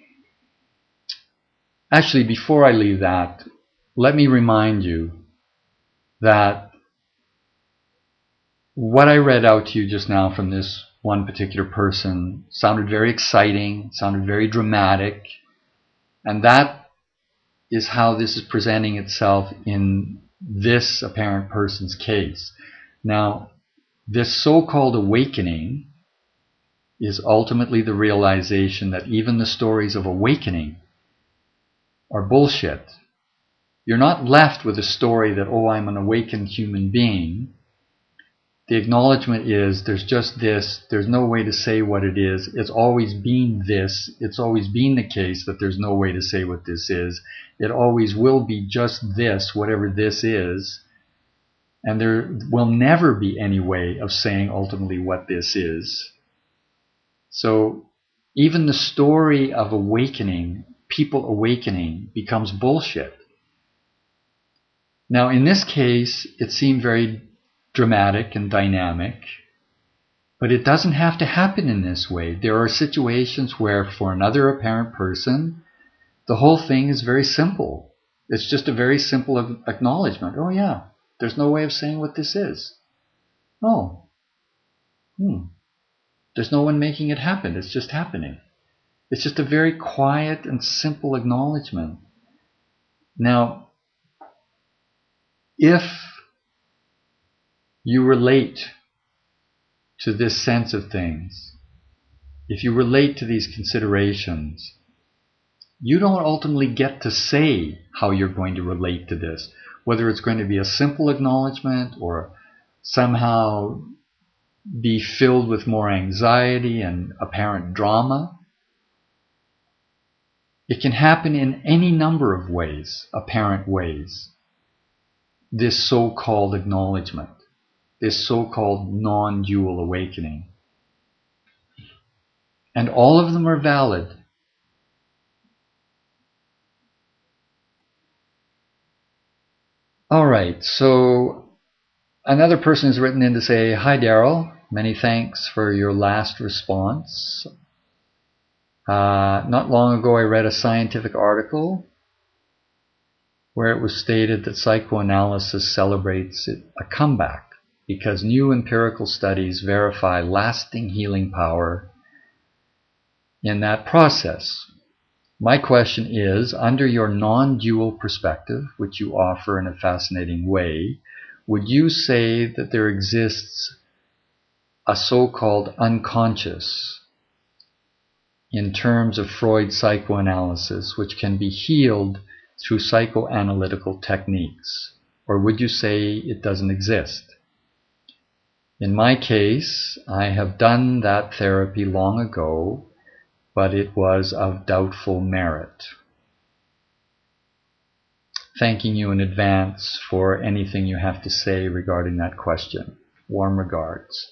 actually, before I leave that, let me remind you that what I read out to you just now from this one particular person sounded very exciting, sounded very dramatic, and that is how this is presenting itself in this apparent person's case. Now, this so-called awakening is ultimately the realization that even the stories of awakening are bullshit. You're not left with a story that, oh, I'm an awakened human being. The acknowledgement is there's just this, there's no way to say what it is. It's always been this. It's always been the case that there's no way to say what this is. It always will be just this, whatever this is. And there will never be any way of saying ultimately what this is. So even the story of awakening, people awakening, becomes bullshit. Now in this case, it seemed very dramatic and dynamic, but it doesn't have to happen in this way. There are situations where for another apparent person, the whole thing is very simple. It's just a very simple acknowledgement. Oh yeah, there's no way of saying what this is. Oh, hmm. There's no one making it happen. It's just happening. It's just a very quiet and simple acknowledgement. Now, if you relate to this sense of things, if you relate to these considerations, you don't ultimately get to say how you're going to relate to this, whether it's going to be a simple acknowledgement or somehow be filled with more anxiety and apparent drama. It can happen in any number of ways, apparent ways, this so-called acknowledgement, this so-called non-dual awakening. And all of them are valid. All right, so another person has written in to say, "Hi Daryl, many thanks for your last response. Uh, not long ago I read a scientific article where it was stated that psychoanalysis celebrates a comeback because new empirical studies verify lasting healing power in that process. My question is, under your non-dual perspective, which you offer in a fascinating way, would you say that there exists a so-called unconscious in terms of Freud's psychoanalysis, which can be healed through psychoanalytical techniques? Or would you say it doesn't exist? In my case, I have done that therapy long ago, but it was of doubtful merit." Thanking you in advance for anything you have to say regarding that question. Warm regards.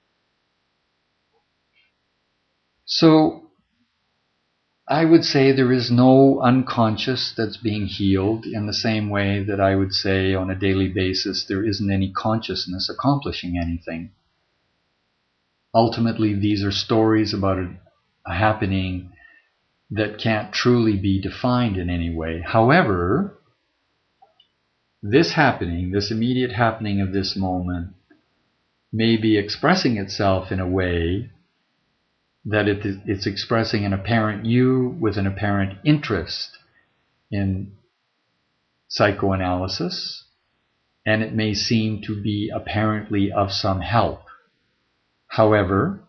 So, I would say there is no unconscious that's being healed in the same way that I would say on a daily basis there isn't any consciousness accomplishing anything. Ultimately, these are stories about a, a happening that can't truly be defined in any way. However, this happening, this immediate happening of this moment, may be expressing itself in a way that it, it's expressing an apparent you with an apparent interest in psychoanalysis, and it may seem to be apparently of some help. However,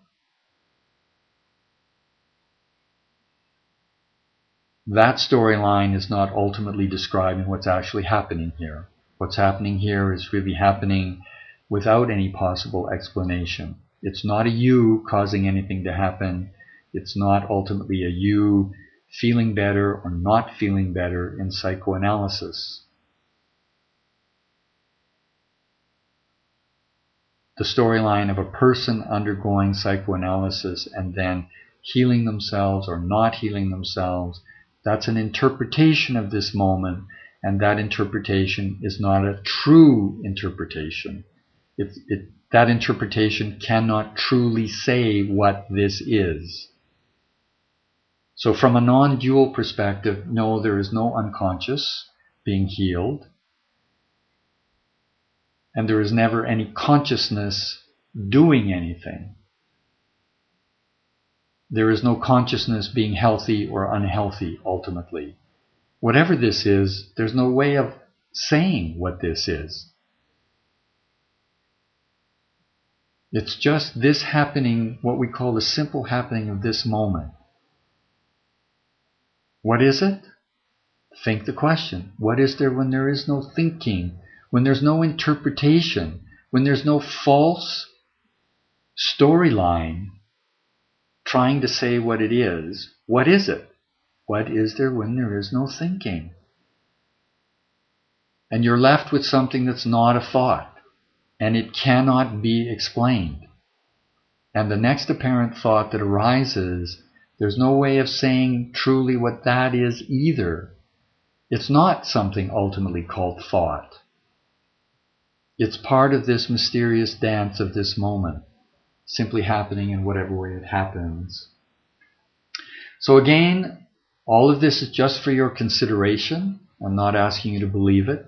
that storyline is not ultimately describing what's actually happening here. What's happening here is really happening without any possible explanation. It's not a you causing anything to happen. It's not ultimately a you feeling better or not feeling better in psychoanalysis. The storyline of a person undergoing psychoanalysis and then healing themselves or not healing themselves, that's an interpretation of this moment, and that interpretation is not a true interpretation. It, it, that interpretation cannot truly say what this is. So from a non-dual perspective, no, there is no unconscious being healed, and there is never any consciousness doing anything. There is no consciousness being healthy or unhealthy ultimately. Whatever this is, there's no way of saying what this is. It's just this happening, what we call the simple happening of this moment. What is it? Think the question. What is there when there is no thinking, when there's no interpretation, when there's no false storyline trying to say what it is? What is it? What is there when there is no thinking? And you're left with something that's not a thought, and it cannot be explained. And the next apparent thought that arises, there's no way of saying truly what that is either. It's not something ultimately called thought. It's part of this mysterious dance of this moment, simply happening in whatever way it happens. So again, all of this is just for your consideration. I'm not asking you to believe it.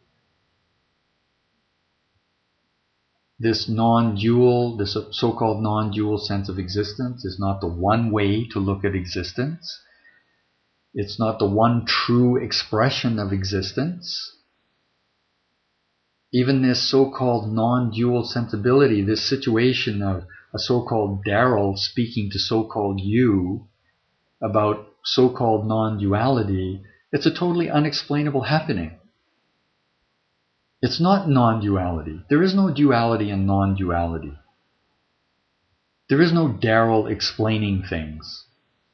This non-dual, this so-called non-dual sense of existence is not the one way to look at existence. It's not the one true expression of existence. Even this so-called non-dual sensibility, this situation of a so-called Daryl speaking to so-called you about so-called non-duality, it's a totally unexplainable happening. It's not non-duality. There is no duality in non-duality. There is no Daryl explaining things.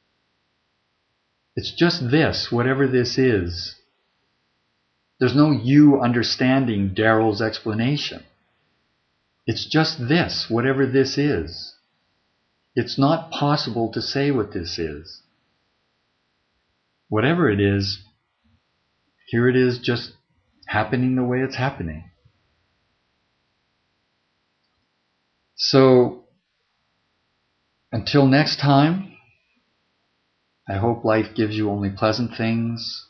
It's just this, whatever this is. There's no you understanding Daryl's explanation. It's just this, whatever this is. It's not possible to say what this is. Whatever it is, here it is just happening the way it's happening. So, until next time, I hope life gives you only pleasant things.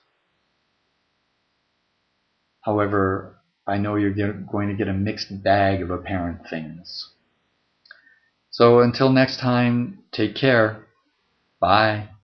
However, I know you're get, going to get a mixed bag of apparent things. So until next time, take care. Bye.